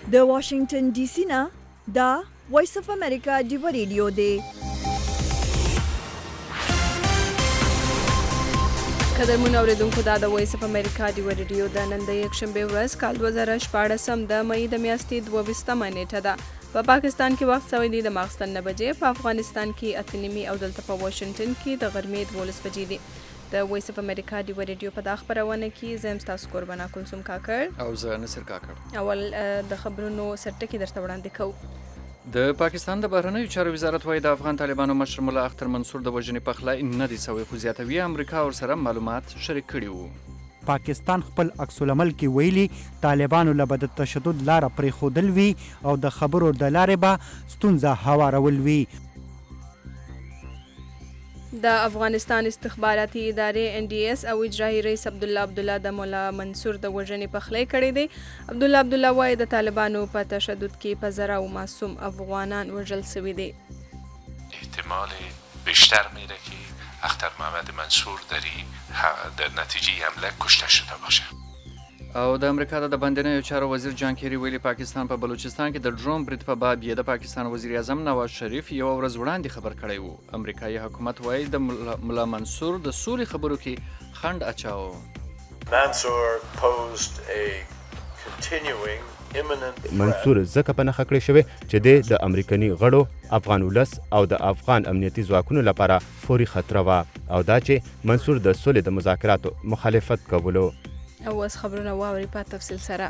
د واشنگټن ډي سي نه دا وایس اف امریکا دی ریډیو دی. قدرمن اوریدونکو دا د وایس اف امریکا دی ریډیو د نن د یکشنبه ورځ کال 2014 د مئی د میاشتې 22مه نیټه ده. په پاکستان کې وخت سوی دی د ماخستن 9 بجې، په افغانستان کې 8:30 او دلته په واشنگټن کې د غرمې 12 بجې دي. د وایس اف امریکا دی ریډیو په دغه خبرونه کې زم تاسو قربانا کلثوم کاکړ او زه نصر کاکړ. اول د خبرونو سرټکی درته وړاندې کوم. د پاکستان د بهرنیو چارو وزارت وايي د افغان طالبانو مشر ملا اختر منصور د وژنې پخلی نه دی سوی، خو زیاتوي امریکا ورسره معلومات شریک کړي وو. پاکستان خپل عکس العمل کې ویلي طالبانو له به د تشدد لاره پرېښودل وي او د خبرو د لارې به ستونزه هوارول وي. د افغانستان استخباراتي ادارې NDS او اجرایي رئیس عبدالله د مولا منصور د وژنې پخلی کړی دی. عبدالله وایي د طالبانو په تشدد کې په زره او معصوم افغانان وژل شوي دي. احتمال بیشتر میره که اختر محمد منصور در نتیجه حمله کشته شده باشه. او د امریکا د بهرنیو چارو وزیر جان کیری ویلي پاکستان په بلوچستان کې د ډرون برید په باب یې د پاکستان وزیر اعظم نواز شریف یو ورځ وړاندې خبر کړی وو. امریکایي حکومت وایي د مولا منصور د سولې خبرو کې خنډ اچاو. منصور ځکه په نښه کړی شوی چې د امریکایي غړو افغان ولس او د افغان امنیتي ځواکونو لپاره فوري خطر و او دا چې منصور د سولې د مذاکراتو مخالفت کولو. او اوس خبرونه واوري په تفصیل سره.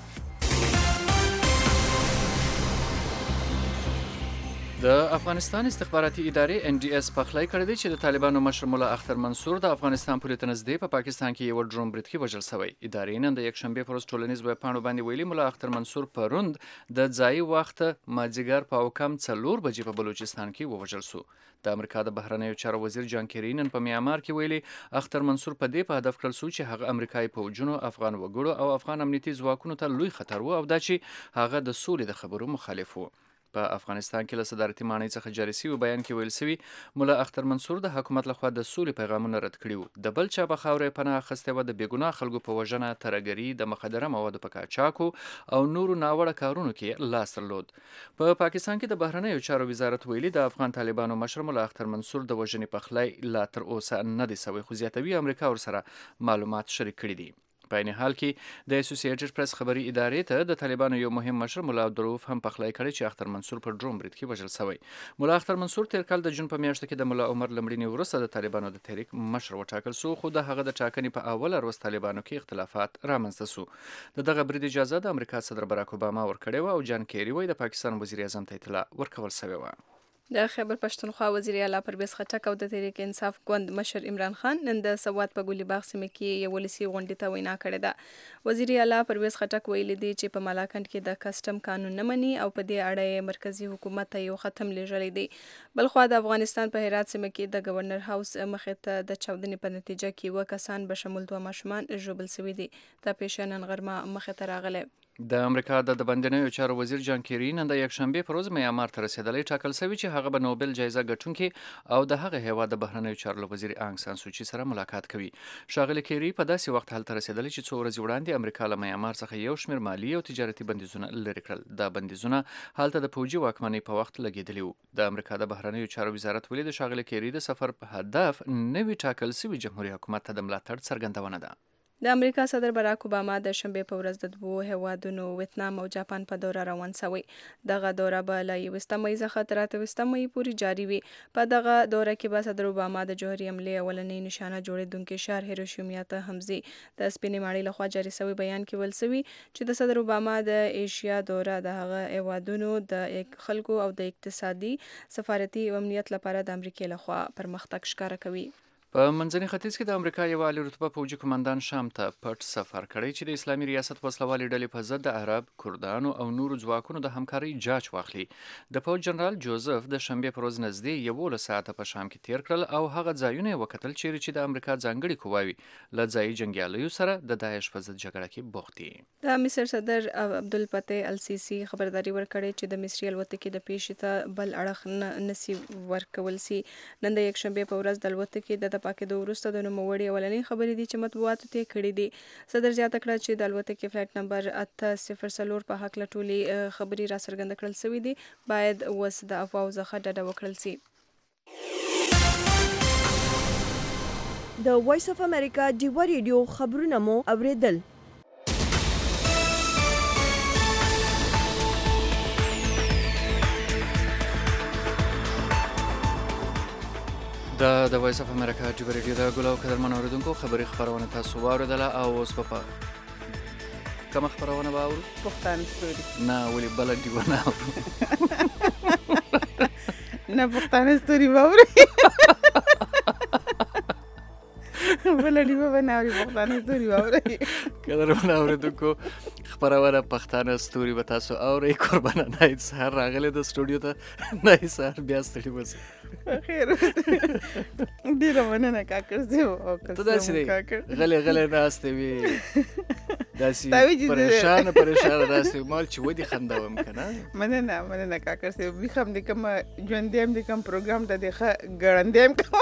د افغانستان استخباراتي ادارې NDS پخلی کړی دی چې د طالبانو مشر مولا اختر منصور د افغانستان پولې ته نږدې په پاکستان کې یو ډرون برید کې وژل شوی. ادارې نن د یکشنبه پر ورځ ټولنیز ویبپاڼو باندې ویلي مولا اختر منصور پروند د ځایي وخت مازدیګر په کم 4 بجې په بلوچستان کې ووژل شو. د امریکا د بهرنیو چارو وزیر جان کیری نن په میامار کې ویلي اختر منصور په دې په هدف کړل شو چې هغه امریکایي پوځونو افغان وګړو او افغان امنیتي ځواکونو ته لوی خطر و او دا چې هغه د سولې د خبرو مخالف و. په افغانستان کې له صدارتي ماڼۍ څخه جاري شوي بیان کې ویل شوي مولا اختر منصور د حکومت لخوا د سولې پیغامونه رد کړي وو. د بل چا په خاوره پناه اخیستې وه، د بېګناه خلکو په وژنه، ترهګري، د مخدره موادو په قاچاقو او نورو ناوړه کارونو کې لاس درلود. په پاکستان کې د بهرنیو چارو وزارت ویلي د افغان طالبانو مشر مولا اختر منصور د وژنې پخلی لا تر اوسه نه دی سوی، خو زیاتوي امریکا ورسره معلومات شریک کړي دي. په عین حال کې د اسوسییټډ پریس خبري ادارې ته د طالبانو یو مهم مشر مولا عبدالرؤف هم پخلی کړی چې اختر منصور پر ډرون برید کې وژل شوی. مولا اختر منصور تیر کال د جون په میاشت کې د مولا عمر لمړینې وروسته د طالبانو د تحریک مشر وټاکل شو، خو د هغه د ټاکنې په اوله ورځ طالبانو کې اختلافات رامنځته شو. د دغه برید اجازه د امریکا صدر باراک اوباما ورکړې و او جان کیری وایي د پاکستان وزیر اعظم ته اطلاع ورکول شوې وه. د خیبر پښتونخوا وزیر اعلی پرویز خټک او د تحریک انصاف ګوند مشر عمران خان نن د سوات په ګولي باغ سیمه کې یو ولسي غونډې ته وینا کړې ده. وزیر اعلی پرویز خټک ویلي دی چې په ملاکنډ کې د کسټم قانون نه مني او په دې اړه مرکزی حکومت ته یو ختم لیږلی دی. بلخوا د افغانستان په هرات سیمه کې د گورنر هاوس مخې ته د چاودنې په نتیجه کې 2 کسان بشمول 2 ماشومان ژوبل شوي دي. دا پیښه نن غرمه مخې ته راغلی. د امریکا د بهرنیو چارو وزیر جان کیری نن د یکشنبه پر ورځ میامار ته رسیدلی ټاکل شوی چې هغه به نوبل جایزه ګټونکي او د هغه هیواد د بهرنیو چارو وزیر انګ سان سوچي سره ملاقات کوي. ښاغلی کیری په داسې وخت هلته رسیدلی چې 2 ورځې وړاندې امریکا له میامار څخه یو شمېر مالی او تجارتي بندیزونه لرې کړل. دا بندیزونه هلته د پوځي واکمنۍ په وخت لګېدلي وو. د امریکا د بهرنیو چارو وزارت ویلي د ښاغلی کیری د سفر په هدف نوي ټاکل شوي جمهوریت حکومت ته د ملاتړ څرګندونه ده. د امریکا صدر باراک اوباما د شنبه په ورځ د 2 هیوادونو ویتنام او جاپان په دوره روان شوی. دغه دوره به له 21 مئی څخه تر 28 مئی پورې جاری وي. په دغه دوره کې به صدر اوباما د جوهري حملې اولنۍ نشانه جوړېدونکي ښار هیروشیما ته هم ځي. د سپینې ماڼۍ لخوا جاری شوی بیان کې ویل شوي چې د صدر اوباما د ایشیا دوره د هغه هیوادونو د خلکو او د اقتصادي، سفارتي او امنیت لپاره د امریکا لخوا پرمختګ ښکاره کوي. په منځني ختیځ کې د امریکا یو عالی رتبه پوځي قومندان شام ته پټ سفر کړی چې د اسلامي ریاست وسلوالې ډلې په ضد د عرب، کردانو او نورو ځواکونو د همکارۍ جاج واخلي. د پوځ جنرال جوزف د شنبه پر ورځ نږدې 11 ساعته په شام کې تیر کړل او هغه ځایونه یې وکتل چیرې چې د امریکا ځانګړي قواوې له ځایي جنګیالیو سره د داعش په ضد جګړه کې بوخت دي. د مصر صدر عبدالفتاح السیسی خبرداري ورکړې چې د مصري الوتکې د پیښې ته بل اړخ نسی ورکول سي. نن د یکشنبه په ورځ د الوتکې د راپاکېدو وروسته د نوموړي اولنۍ خبرې دي چې مطبوعاتو ته یې کړې دي. صدر زیاته کړه چې د الوتکې فلایټ نمبر 804 په هکله ټولې خبرې راڅرګنده کړل سوي دي. باید اوس د افواهو څخه ډډه وکړل سي. د وایس اف امریکا ډیوا ریډیو خبرونه مو اوریدل. د وایس اف امریکا ډیوا ریډیو د ګل او قدرمنو اوریدونکو خبري خبرونه تاسو واوریدله او اوس په کومه خبرونه واورو؟ پښتانه ستوري. نه ولې بل ډیوا نه اورو. نه پښتانه ستوري واوري. بل ډیوا وناوري پښتانه ستوري واوري. قدرمنو اوریدونکو خبرونه پښتانه ستوري به تاسو اورئ. قربانه نایت سهار راغلی د سټوډیو ته. نایت سهار بیا ستړي اوسئ. خیر ډیره مننه کاکر صاحب او ته داسې دی غلی ناستې وي داسې پریشانه ناستې وي مال چې ودې خندوم که نه. مننه کاکر صاحب بیخ هم د کوم ژوندی هم د کوم پروګرام ته د ښه ګړندی هم کوم.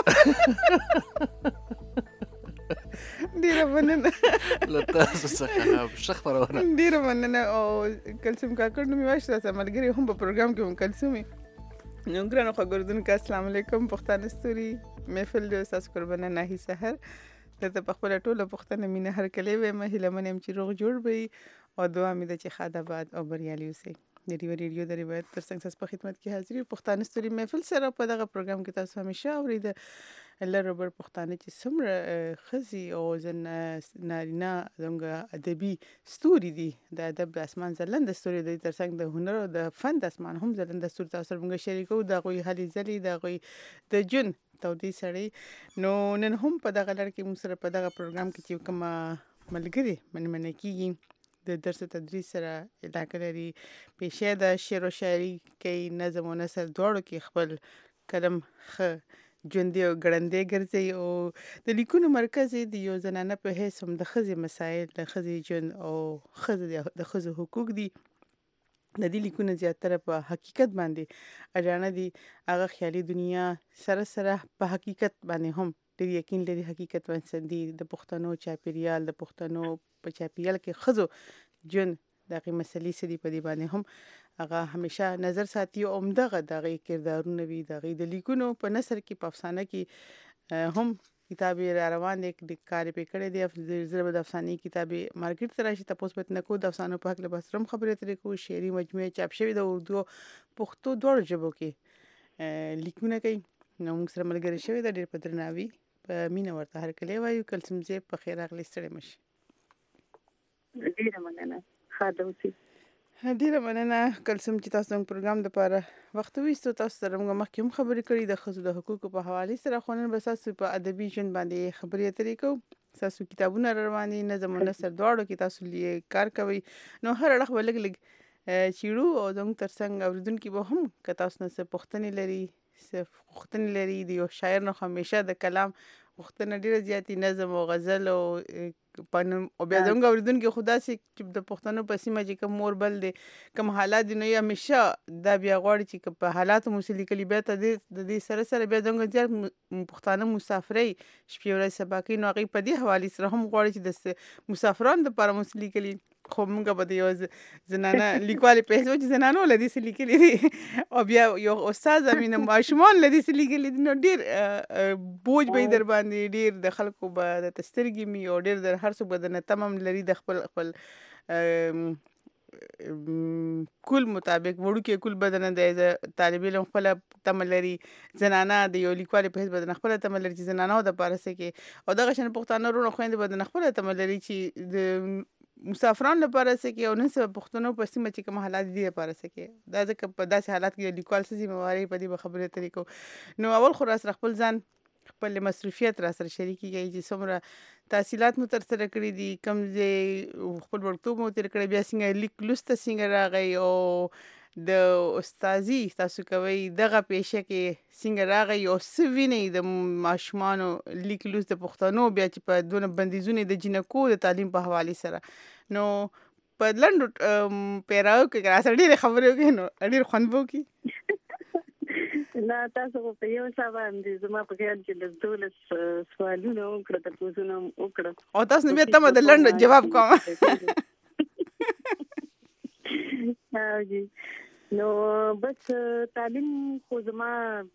ډیره مننه له تاسو څخه ښه خپرونه. ډیره مننه او کلثوم کاکر نومې واښته ملګري هم په پروګرام کې هم کلثومي. نو ګرانو خبردونکو السلام علیکم. پښتانه ستوري محفل د تاسو قربانه ناهي سحر ته په خپل ټوله پښتنه مینه هر کله وې مه هله منم چې روغ جوړ وي او دعا مې ده چې خاطر آباد او بریالي اوسئ. د ډیوا ریډیو د روایت ترڅنګ تاسو په خدمت کې حاضر یو. پښتانه ستوري محفل سره په دغه پروګرام کې تاسو همیشه اورید لربر پښتانه چې څومره خزي او زن نارینه زموږ ادبي ستوري دي د ادب د اسمان زلند ستوري دي ترڅنګ د هنر او د فن د اسمان هم زلند ستوري تاسو موږ شریکو د غوي هلي ځلي د غوي د جون تودي سړی. نو نن هم په دغه لړ کې موږ سره په دغه پروګرام کې چې کوم ملګری من کیږي د درس تدریس سره علاقه لري پیشه د شعر او شاعري کوي نظم او نثر دواړو کې خپل قلم ښه ژوندی او ګړندی ګرځي او د لیکونو مرکز د یو زنانه په حیث هم د ښځې مسایل د ښځې ژوند او د ښځو حقوق دي. د دې لیکونه زیاتره په حقیقت باندې اډانه دي. هغه خیالي دنیا سره په حقیقت باندې هم ډېر یقین لري. حقیقت باندې دي د پښتنو چاپیریال د پښتنو په چاپیریال کې ښځو ژوند دغه مسلې سړي په دې باندې هم هغه همیشه نظر ساتي او همدغه دغه کردارونه وي دغه د لیکونو په نثر کې په افسانه کې هم کتابې را روان دي د کار په کړه دي زره د افسانې کتابې مارکیټ ته راشي تاسو په نکو د افسانو په حق له بسرم خبرې ترې کو شعري مجموعه چاپ شوی د اردو پښتو دوه ژبو کې لیکونه کوي. نو موږ سره ملګری شوی د ډېر په درناوي په مینه ورته هر کله وایو کلثوم زه په خیر راغلی ستړي مشي. ډیره مننه خاطر اوسئ. ډیره مننه کلثوم چې تاسو موږ پروګرام لپاره وخت وېستو. تاسو سره موږ مخکې هم خبرې کړې د ښځو د حقوقو په حواله سره خو نن به تاسو په ادبي ژوند باندې خبرې اترې کوو. تاسو کتابونه روان دي نظم او نثر دواړو کې تاسو کار کوئ. نو هر اړخ به لږ چیړو او زموږ ترڅنګ اوریدونکي به هم که تاسو نه څه پوښتنې لري د یو شاعر نه همیشه د کلام پوښتنه ډیره زیاتې نظم او غزل او بیا زموږ اوریدونکي خدا سي چې د پښتنو په سیمه چې کوم مور بل دي کوم حالات دي نو یې همیشه دا بیا غواړي چې په حالاتو مو لیکلي بیا ته د دې سره بیا زموږ زیات پښتانه مسافرۍ شپې ورځې سبا کوي نو هغوی په دې حوالې سره هم غواړي چې د مسافرانو دپاره مو لیکلي خو موږ به د یو زنانه لیکوالې په حیث چې زنانو له دې څه لیکلي دي او بیا یو استاد مینه ماشومان له دې څه لیکلي دي نو ډېر بوج به یې در باندې ډېر د خلکو به د سترګې مي او ډېر د هر څوک به درنه تمام لري د خپل کل مطابق وړوکی کل بدن د طالب علم خپل تمه لري زنانه د یو لیکوالې په حیث بدن خپل تمه لري چې زنانو د پاره څه کې او دغه شان پښتانه ورونه خويندې بدن خپل تمه لري چې د مسافرانو لپاره څه کې او نن سبا پښتنو په سیمه چې کوم حالات دي لپاره څه کې دا ځکه په داسې حالات کې لیکوال څه ذمہواری په دې خبرې طریقو نو اول خو را سره خپل ځان خپل مصروفیت را سره شریکي کوي چې څومره تحصیلات مو تر سره کړي دي کوم ځای خپل وړتوب مو تر کړی بیا څنګه لیک لوست څنګه راغی او د استادي تاسو کوي دغه پیشه کې څنګه راغی او څه ویني د ماشومانو لیک لوست د پښتنو بیا چې په دونه بندیزونه د جنکو د تعلیم په حواله سره نو په لندو پیراو کې را سره ډېر خبرې وکړي نو ډېر خوند وکړي نه تاسو په یو څه باندې زما په خیال چې د 12 سوالونه وکړه تاسو نو وکړه او تاسو نه ته د لنډ جواب کوم نو بس تعلیم خو زما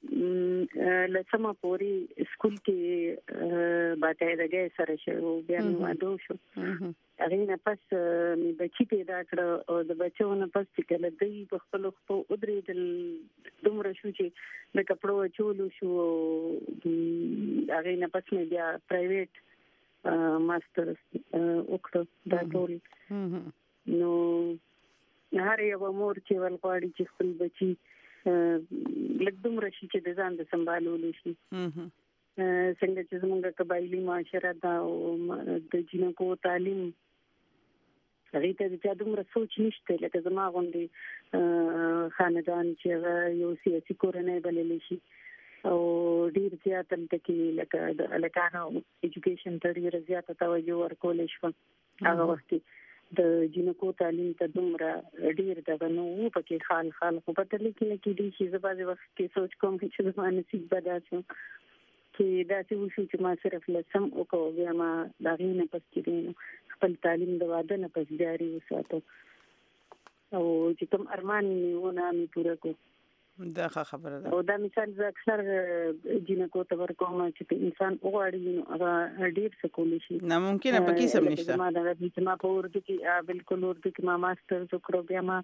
لسمه پوری سکول کې باقاعدګي سره شو بیا نو واده شو هغه نه پس می بچی پیدا کړ او د بچو نه پس چې کله دی په خپل خپل ودرې د دومره شو چې د کپړو چولو شو هغه نه پس می بیا پرایویټ ماستر وکړ دا ټول نو هر یو مور چې ولغواړي چې خپل بچي لږ دومره شي چې د ځان د سمبالولو شي څنګه چې زموږ قبایلی معاشره دا او د جنکو تعلیم هغه ته چې دومره سوچ نشته لکه زما غوندي خاندان چې یو سیاسي کورنۍ بلل شي او ډیر زیات تلکې لکه د الکانو ایجوکیشن ته ډیر زیات توجه ورکول شو هغه وخت د جنکو تعلیم ته دومره ډیر دغه نو پکې خال خو په تل کې دي چې زبازه وخت کې سوچ کوم چې زما نصیب بداسو چې دا څه وشو چې ما صرف لسم او کو بیا ما دا غینه پستې خپل تعلیم د واده نه پس جاری وساتو او چې کوم ارمان ونه مې پوره کو دا خبره ده او دا مثال زه اکثر جنکو ته ورکوم چې انسان وغواړي نو هغه ډیر څه کولی شي ناممکن په کیسه نشته ما دا چې ما په اردو کې بالکل اردو کې ما ماستر وکړو بیا ما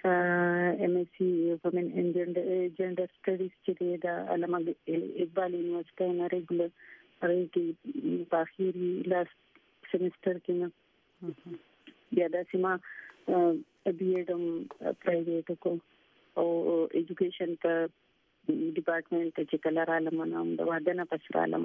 MSc وومن ان جندر سټډیز چې دا علامه اقبال یونیورسيټي نه ریګولر ریټي په اخیری لاست سیمستر کې نه بیا دا سیمه بي ایډم پرایویټ کو او ایجوکیشن ته ډپارټمنټ چې کله رالم نو د واده نه پس رالم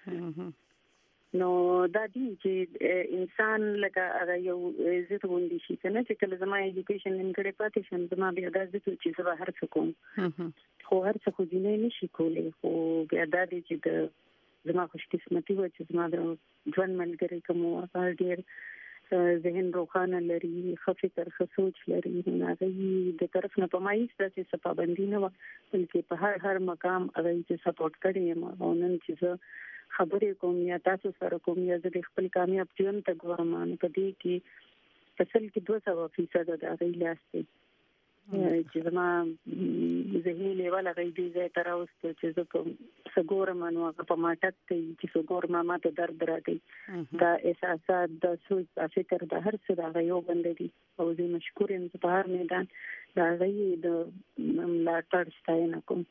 نو دا دي چې انسان لکه هغه یو عزت وندي شي کنه چې کله زما ایجوکیشن انګړې پاتې شم زما بیا د عزت چې زما هر څه کوم خو هر څه خو دې نه شي کولای خو بیا دا دي چې زما خوش قسمتي و چې زما د ژوند ملګری کوم هغه ډیر ذهن روخانه لري فکر سوچ لري هغه د طرف نه پمایي ستاسو څخه پابندي نه و بلکې په هر مقام هغه چې سپورټ کړي او نن چې خبرې کوم یا تاسو سره کوم یا د خپل کامیاب ژوند ته ګورم نو په دې کې اصل کې 200% د هغه لاسته چې زما ذهني لیول هغه دې ځای تر اوسه چې زه کوم سګورم نو هغه په ماټک کې چې سګورم ما ته درد راځي دا احساسات د سوچ فکر د هر څه د یو بندري او زه مشکور یم په هر میدان دا غي د ملاتړ ستاینه کوم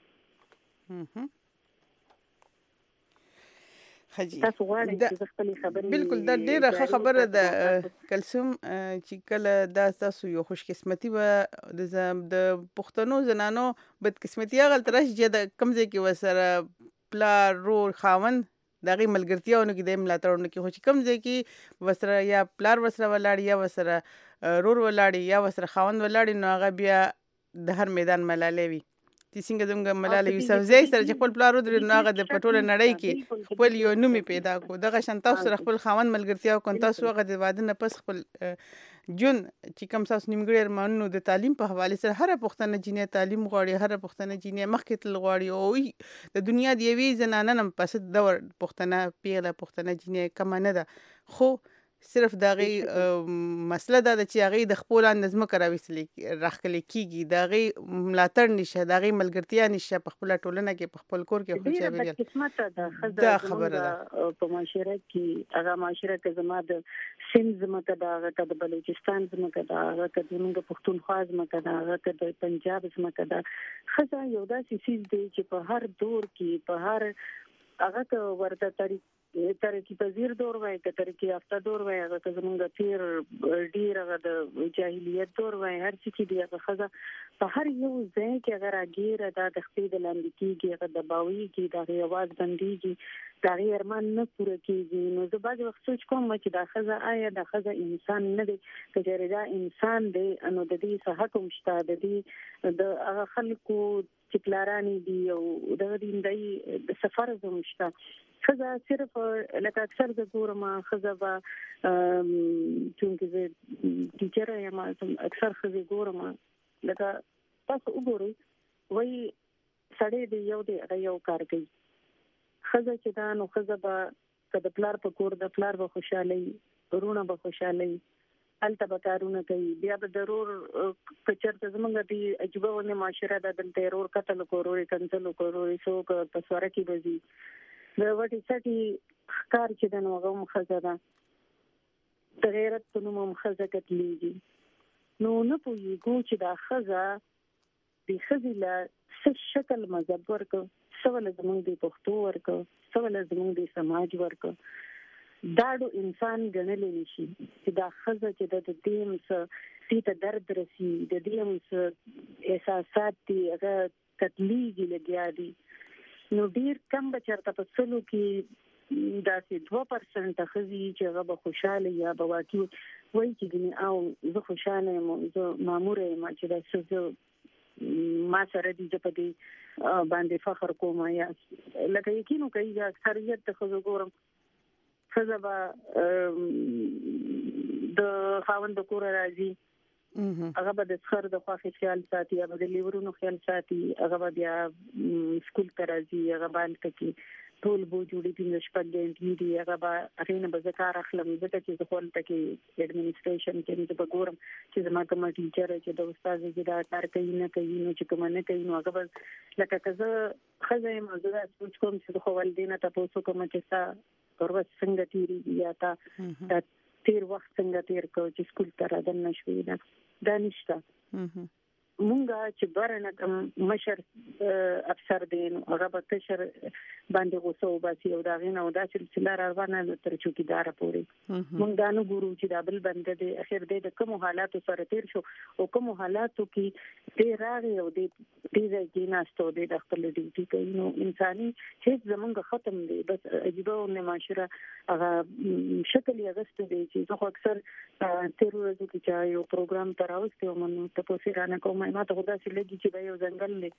تاسو غواړئ چې خپل خبرې بالکل دا ډیره خبره ده کلثوم چې کله دا تاسو یو خوش قسمتي و د پښتنو زنانو بد قسمتي هغه ترش چې د کمزې کې وسره پلار رور خاوند دغه ملګرتیاونه کې د ملاتړونه کې خو چې کمزې کې وسره یا پلار وسره ولاړ یا وسره رور ولاړ یا وسره خاوند ولاړ نو هغه بیا د هر میدان ملالې وي چې څنګه زموږ ملاله یوسفزۍ سره چې خپل پلار ودرېد نو هغه د پټوله نړۍ کې خپل یو نوم پیدا کو دغه شان تاسو سره خپل خاوند ملګرتیا او تاسو هغه د واده نه پس خپل جون چې کوم تاسو نیمګړی ارمانونو د تعلیم په حواله سره هر پښتنه جینې تعلیم غواړي هر پښتنه جینې مخکې تل غواړي او د دنیا د یوې زنانه نم پس دور پښتنه پیغله پښتنه جینې کم نه ده خو صرف دغه مسله ده چې هغه د خپل نظم کراوي راخلي کیږي دغه ملاتړ نشه دغه ملګرتیا نشه په خپل ټولنه کې په خپل کور کې خو چې بل قسمت ده دا خبره ده په معاشره کې هغه معاشره کې زما د سند زمکه دا هغه د بلوچستان زمکه دا هغه د موږ پښتونخوا زمکه دا هغه د پنجاب زمکه دا خزه یو داسې چیز دی چې په هر دور کې په هر هغه ورته ترقی پذیر دور وای که ترقی یافته دور وای هغه که زمونږ تیر ډیر هغه د جاهلیت دور وای هر څه کې دی هغه خزه په هر یو ځای کې هغه راګیره دا د خپل د لاندې کېږي هغه د باوی کې د آواز بنديږي دا ارمان نه پوره کېږي نو زه بعض وخت سوچ کوم چې دا خزه آیا دا خزه انسان نه دی که دا انسان دی نو د دې څه حق مشته د دې د هغه خلکو چې پلارانی دي او د دې د سفر زمشته خزه صرف لکه اکثر د ګورم خزه با چونکه زه ټیچر یم، اکثر خزه ګورم لکه تاسو وګورئ وای سړی دی یو دی هغه یو کار کوي. ښځه چې دا نو ښځه به که د پلار په کور د پلار به خوشحالي ورونه به خوشحالي هلته به کارونه کوي. بیا به ضرور که چېرته زموږ د عجیبه ونې معاشره ده دلته یې رور قتل وکړو رور یې کنځل وکړو رور یې څوک په سواره کې به ځي د وټې سټي ښکار چې ده نو هغه هم ښځه ده د غیرت په نوم هم ښځه قتلېږي. نو نه پوهېږو چې دا ښځه د ښځې له څه شکل مذهب ورکړو څه وله زموږ د پښتو ورکړو څه وله زموږ د سماج ورکړو. داړو انسان ګڼلی نشي چې دا ښځه چې د دې هم څه دې ته درد رسي د دې هم څه احساسات دي هغه قتلېږي لګیا دي. نو ډېر کم به چېرته په سلو کې داسې 2% ښځې چې هغه به خوشحاله یا به واقعي وایي چې ګنې او زه خوشحاله یم زه ماموره یم چې دا څه ما سره دي زه په دې باندې فخر کوم. یا لکه یقین وکړئ د اکثریت د ښځو ګورم ښځه به د خاوند د کوره راځي هغه به د څخر د خوښې خیال ساتي یا به د لیورونو خیال ساتي هغه به بیا سکول ته راځي هغه به هلته کې ټول به جوړې 15 ګنټې دي هغه به هغې نه به زه کار اخلم ځکه چې زه خو هلته کې اډمنسټریشن کې زه به ګورم چې زما کومه ټیچره چې د استاذ چې دا کار کوي نه کوي نو چې کومه نه کوي نو هغه به لکه که زه ښځه یم زه دا سوچ کوم چې زه خو والدې نه تپوس وکړم چې ستا ورځ څنګه تېرېږي یا تا تېر وخت څنګه تېر کړو چې سکول ته رادننه شوې دا نشته. مونږ چې بره نه مشر افسر دی نو هغه به کشر باندې غوسه وباسي او د هغې نه او دا سلسله روانه تر چوکیداره پورې مونږ دا نه ګورو چې دا بل بنده دی اخر دی د کومو حالاتو سره تېر شو او کومو حالاتو کې دی راغی او دی ځای کې ناست او دی د خپل ډیوټي کوي. نو انساني هیڅ زمونږ ختم دی بس عجیبه ونې معاشره هغه شکل یې اغوستی دی چې زه خو اکثر تېرو ورځو کې چې یو پروګرام ته راوستی وم نو تپوس یې رانه کوم ما ته خو داسې لګي چې دا یو ځنګل دی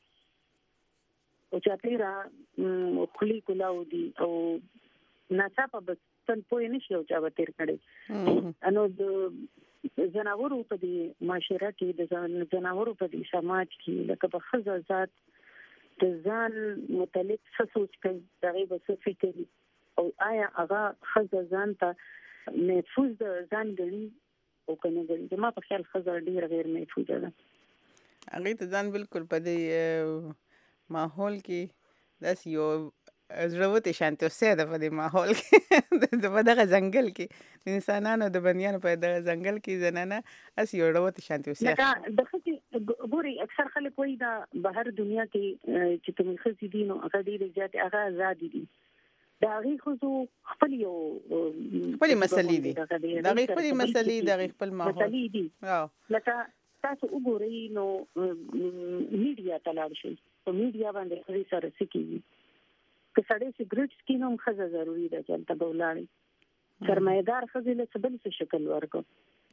او چاپېره خولي کلاو دي او ناڅاپه به تل پوه نه شي او چا به تېر کړی. نو د ځناورو په دې معاشره کې د ځناورو په دې سماج کې لکه په ښځه ذات د ځان متعلق څه سوچ کوي د هغې به څه فکر وي او آیا هغه ښځه ځان ته محفوظ د ځان ګڼي او که نه ګڼي. زما په خیال ښځه ډېره غیر محفوظه ده. هغې ته ځان بالکل په دې ماحول کې داسې یو زړه شانتي اوسې ده په دې ماحول کې په دغه ځنګل کې د انسانانو د بندیانو په دغه ځنګل کې زنانه هسې یو ډوتې شانتي اوسې لکه د ښځې ګوري اکثر خلک وایي دا بهر دنیا کې چې کومې ښځې دي نو هغه ډېرې زیاتې هغه ازادې دي د هغې ښځو خپل یو خپلې مسلې دي د هغې خپلې مسلې د هغې خپل ماحول دي. لکه تاسو وګورئ نو میډیا ته لاړ شئ په میډیا باندې ښځې سره څه کېږي که سړی سګرټ څکي نو هم ښځه ضروري ده چې هلته به ولاړئ. سرمایه‌دار ښځې له څه بل څه شکل ورکړو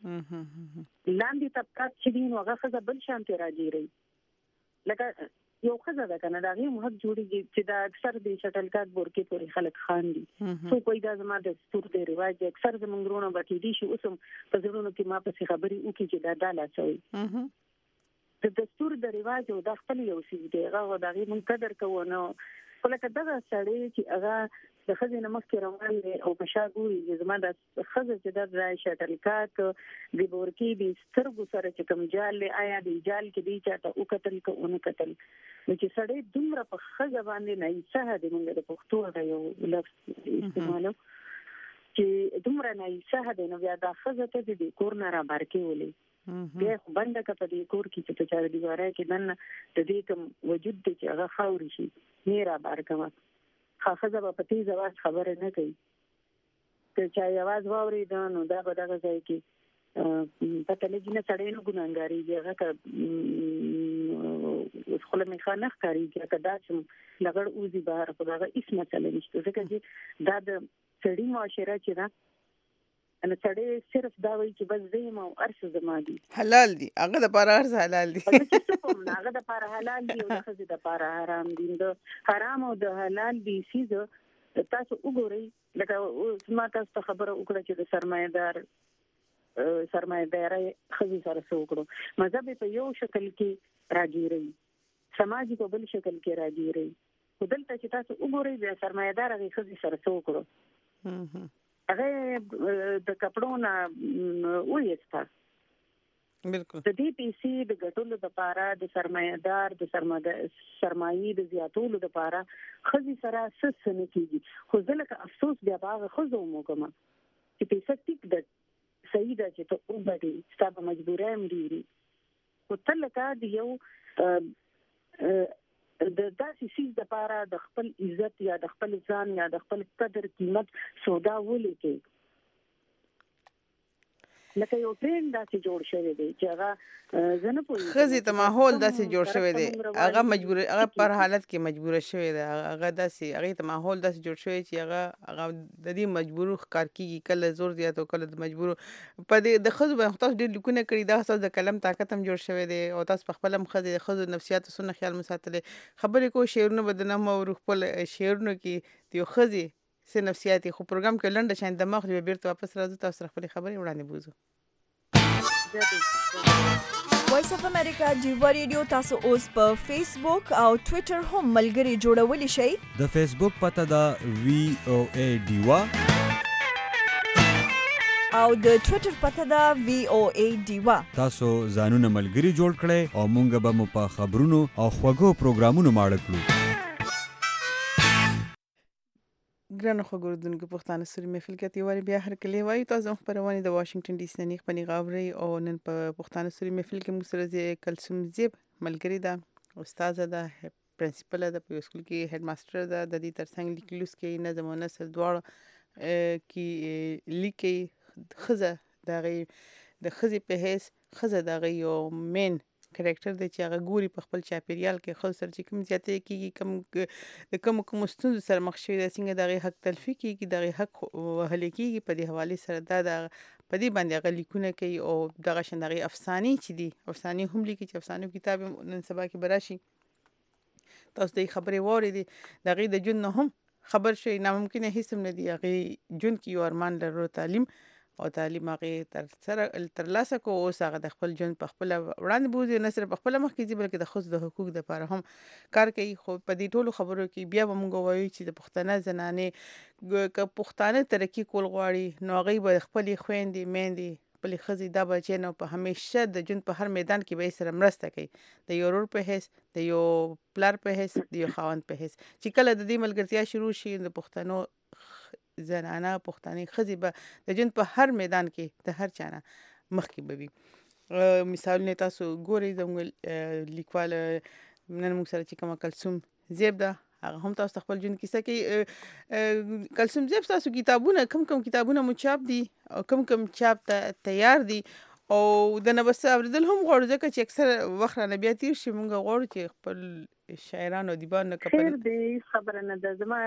لاندې طبقات چې دي نو هغه ښځه بل شانتې راګیروي. لکه یو ښځه ده که نه د هغې هم حق جوړېږي چې دا اکثر د شټلکاک بورکې پورې خلک خاندي څوک وایي دا زما دستور دی رواج دی. اکثر زموږ وروڼه به کېدای شي اوس هم په زړونو کې ما پسې خبرې وکړي چې دا لاڅوي د دستور د رواج او دا خپل یو څیز دی هغه د هغې موږ قدر کوو. نو خو لکه دغه سړی چې هغه د ښځې نه مخکې روان دی او په شا ګوري چې زما دا ښځه چې دا شټلکاک د بورکې د سترګو سره چې کوم جال دی آیا د جال کې دی چاته وکتل که ونه کتل نو چې سړی دومره په ښځه باندې نایسه دی موږ د پښتو هغه یو لفظ استعمالو چې دومره نایسه دی نو بیا دا ښځه ته د دې کور نه رابار کېولې بیا خو بنده که په دې کور کې چې په چاره دیواری کې دننه د دې کوم وجود دی چې هغه خاورې شي نه رابار کوه. ښځه به په تیز اواز خبره نه کوي که چا یې اواز واورېده نو دا به دغه ځای کې پته لګي نه سړی نه ګناهګارېږي هغه که خوله مې ښه نه ښکارېږي که داسې لغړ وځي بهر خو د هغه هېڅ مسله نشته ځکه چې دا د سړي معاشره چې ده نو سړی صرف دا وایي چې بس زه یم او هر څه زما دي حلال دي هغه دپاره هر څه حلال دي هغه دپاره حلال دي او د ښځې دپاره حرام دي. د حرام او د حلال دي څیز تاسو وګورئ لکه ما تاسو ته خبره وکړه چې د سرمایه‌دارۍ ښځې سره څه وکړو مذهب په یو شکل کې راګیروي سماجي په بل شکل کې راګیري. خو دلته چې تاسو وګورئ د سرمایدار هغه ښځې سره څه وکړو، هغه د کپړو نه وایسته. بالکل د دې پیسې د ګټلو لپاره د سرمایدار د سرمایي د زیاتولو لپاره ښځې سره څه نه کېږي. خو زه لکه افسوس بیا په هغه ښځو وکړم چې پیسه ټیک ده، صحیح ده چې ته وګټې، ستا په مجبورۍ هم ډېري، خو ته لکه د یو د داسې څیز لپاره د خپل عزت یا د خپل ځان یا د خپل قدر قیمت سودا ولیکې. لکه یو ټرین داسې جوړ شوی دی چې هغه زه نه پوهېږم ښځې ته ماحول داسې جوړ شوی دی، هغه مجبور، هغه پر حالت کې مجبوره شوې ده، هغه داسې هغې ته ماحول داسې جوړ شوی چې هغه د دې مجبورو ښکار کېږي، کله زور زیات او کله د مجبورو. په دې د ښځو باندې تاسو ډېر لیکونه کړي، دا ستاسو د قلم طاقت هم جوړ شوی دی او تاسو په خپله هم ښځې د ښځو نفسیاتو څومره خیال مو ساتلی. خبرې کوو شعرونه به د نه اورو، خپل شعرونو کې د یو ښځې څه نفسیات، خو پروګرام کې لنډه شان دماغ خوري، بېرته واپس راځو تاسو سره خپلې خبرې وړاندې بوځو. وایس اف امریکا ډیوا ریډیو تاسو اوس په فیسبوک او ټویټر هم ملګري جوړولی شئ. د فیسبوک پته ده VOA ډیوا او د ټویټر پته ده VOA ډیوا. تاسو ځانونه ملګري جوړ کړئ او مونږ به مو په خبرونو او خوږو پروګرامونو ماړه کړو. ګرانو خوږو اورېدونکو، پښتانه ستوري محفل کې تیواري بیا هرکلی وایو. تاسو هم خپرونې د واشنګټن ډي سي نه خپنې غاوري او نن په پښتانه ستوري محفل کې موږ سره کلثوم زیب ملګري ده، استاده ده، پرنسپل ده، په سکول کې هډ ماستر ده، د دې ترڅنګ لیکلوس کې نظم او نثر دواړه کې لیکي. ښځه د ښځې په حیث ښځه د هغې یو مین کرکټر دی چې هغه ګوري په خپل چاپیریال کې ښځو سره چې کوم زیاتې کېږي، د کومو ستونزو سره مخ شوي ده، څنګه د هغې حق تلفي کېږي، د هغې حق وهلی کېږي. په دې حوالې سره دا په دې باندې هغه لیکونه کوي او دغه شان د هغې افسانې چې دي، افسانې هم لیکي چې افسانو کتاب نن سبا کې به راشي. تاسو د خبرې واورېدې، د هغې د ژوند نه هم خبر شئ. ناممکنه هېڅ هم نه دي، هغې ژوند کې یو ارمان لرلو، تعلیم او تعلیم هغې ترلاسه کو. اوس هغه د خپل ژوند په خپله وړاندې بوځي، نه صرف په خپله مخکې ځي بلکې د ښځو د حقوقو دپاره هم کار کوي. خو په دې ټولو خبرو کې بیا به موږ وایو چې د پښتنه زنانې که پښتانه ترقي کول غواړي نو هغوی به خپلې خویندې میندې خپلې ښځې دا بچیان او په همیشه د ژوند په هر میدان کې به یې سره مرسته کوي، د یو ورور په حیث، د یو پلار په حیث، د یو خاوند په حیث. چې کله د دې ملګرتیا شروع شي د پښتنو زنانه پښتنې ښځې به د ژوند په هر میدان کې د هر چا نه مخکې به وي. مثالونه تاسو ګورئ، زموږ لیکوال نن موږ سره چې کومه کلثوم زیب ده، هغه هم تاسو ته خپل ژوند کیسه کوي. کلثوم زیب، تاسو کتابونه کوم کتابونه مو چاپ دي او کوم چاپ ته تیار دي او د نه بس اورېدل هم غواړو، ځکه چې اکثر وخت رانه بیا تېر شي، موږ غواړو چې خپل شاعران او ادیبان نه خیر دی، خبره نه ده. زما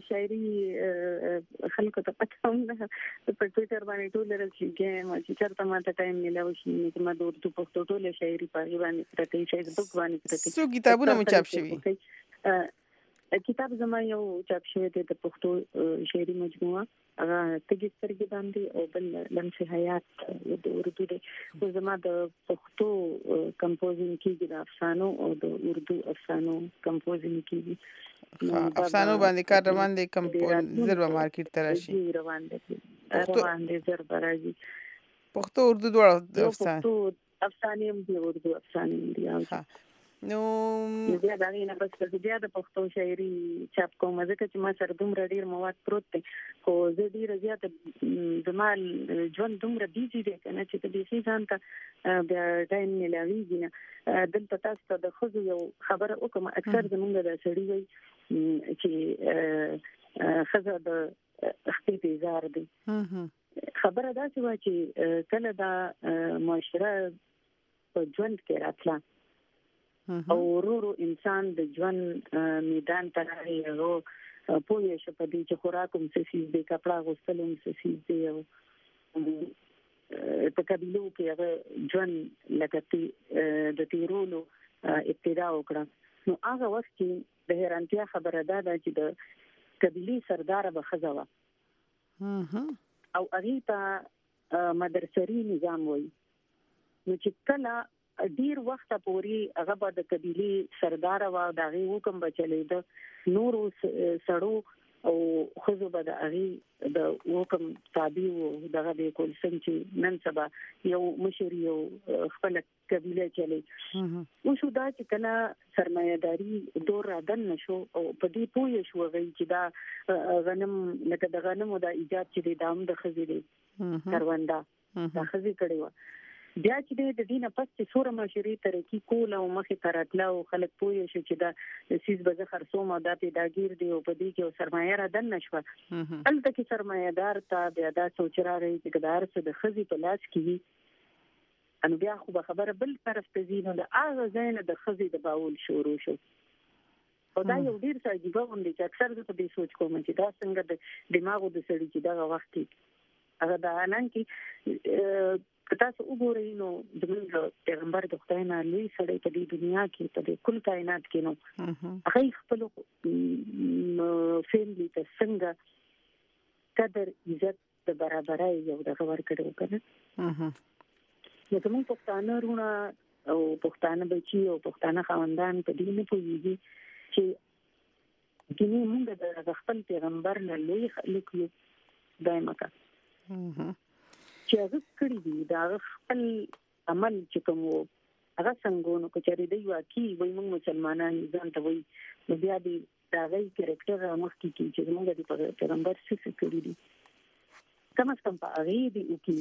شاعري خلکو ته پته هم ده، په ټویټر باندې ټول رسېږم چې چېرته ماته ټایم میلاو شي چې ما د اردو پښتو ټوله شاعري په هغې باندې پرته وي، فیسبوک باندې پرته وي. څو کتابونه مو چاپ شوي؟ کتاب زما یو چاپ شوی دی د پښتو شعري مجموعه، هغه تږې سترګې باندې، او بل لمس حیات د اردو دی. خو زما د پښتو کمپوزینګ کېږي د افسانو او د اردو افسانو کمپوزینګ کېږي. افسانو باندې کار روان دی، زر به مارکیټ ته راشي، روان دی زر به راځي. پښتو اردو دواړه افسانې هم دي، اردو افسانې هم دي. نو بیا د هغې نه بس بیا د پښتو شاعري چاپ کوم، ځکه چې ما سره دومره ډېر مواد پروت دی، خو زه ډېره زیاته زما ژوند دومره بیزي دی که نه چې ته بیخي ځان ته بیا ټایم میلاویږي نه. دلته تاسو ته د ښځو یو خبره وکړم. اکثر زمونږ دا سړي وایي چې ښځه د خپې تیزار دی. خبره داسې وه چې کله دا معاشره په ژوند کې راتله او ورو انسان د ژوند میدان ته راغی، هغه پوه شو په دې چې خوراک هم څه څیز دی، کپړه اغوستل هم څه څیز دی، او په قبیلو کې هغه ژوند لکه د تیرولو ابتدا وکړه. نو هغه وخت کې د حیرانتیا خبره دا ده چې د قبیلې سرداره به ښځه وه او هغې ته مدرسري نظام وایي. نو چې کله ډیر وخت پورې هغه به د قبيله سردار او د هغه حکم بچلې د نور سړو او خزو به د هغه د حکم تابع وو دغه د کول څنګه نن سبا یو مشر یو خپل قبيله چلی اوس دا چې کله سرمایه‌داري دور راځن نشو او په دې پوهې شو غي چې دا غنم لکه د غنمو د ایجاد چې د دام د خزې کروندا د خزې کړي و بیا چې د دینه پس چې سوره معاشري ترقی کول او مخې تراتلا او خلک پوهې شو چې دا سیس به خرڅوم او دا پیداګیر دی او په دې کې سرمایه را دن نشو البته کې سرمایه‌دار ته بیا دا سوچ راغی چې کدار څه د خزي په لاس کې ان بیا خو به خبره بل طرف ته زینو د اغه زین د خزي د باول شروع شو او دا یو ډیر څه عجیب وندي چې اکثر د دې سوچ کوم چې دا څنګه د دماغو د سړي چې دا وخت هغه دا نن کې تاسو وګورئ نو زموږ پیغمبر د خدای نه لوی سړی په دې دنیا کې په دې کل کائنات کې نو هغه خپل فیملی ته څنګه قدر عزت د برابرۍ یو د خبر کړو کنه نو کوم پښتانه رونه او پښتانه بچي او پښتانه خاوندان په دې نه پوهیږي چې ګینه موږ د خپل پیغمبر نه لوی خلک یو دایمه کا چې هغه کړی دی دا خپل عمل چې کوم هغه څنګه نو کچري دی واکي وای موږ مسلمانان ځان ته وای نو بیا دې دا غي کریکټر مخکې کی چې موږ د پیغمبر څخه کړی دی کوم څه په هغه دی وکي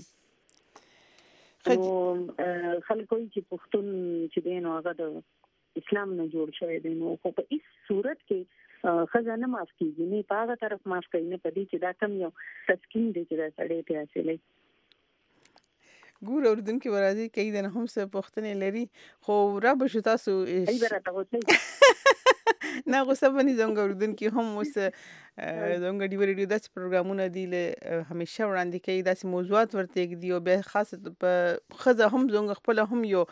خلک وایي چې پښتون چې دین او هغه د اسلام نه جوړ شوی دی نو خو په هیڅ صورت کې خزانه معاف کیږي نه پاغه طرف معاف کوي نه پدې چې دا کم یو تسکین دی چې دا سړی ته حاصلې ګور اوردونکو ورازي کوي د هم څه پښتنې لري خو را به شو تاسو ای برته وځي نه غوسه باندې زنګ اوردونکو هم اوس زنګ دی ریډیو داس پروګرامونه دی له همیشه وړاندې کوي داسې موضوعات ورته دی او بیا خاصه په خزه هم زنګ خپل هم یو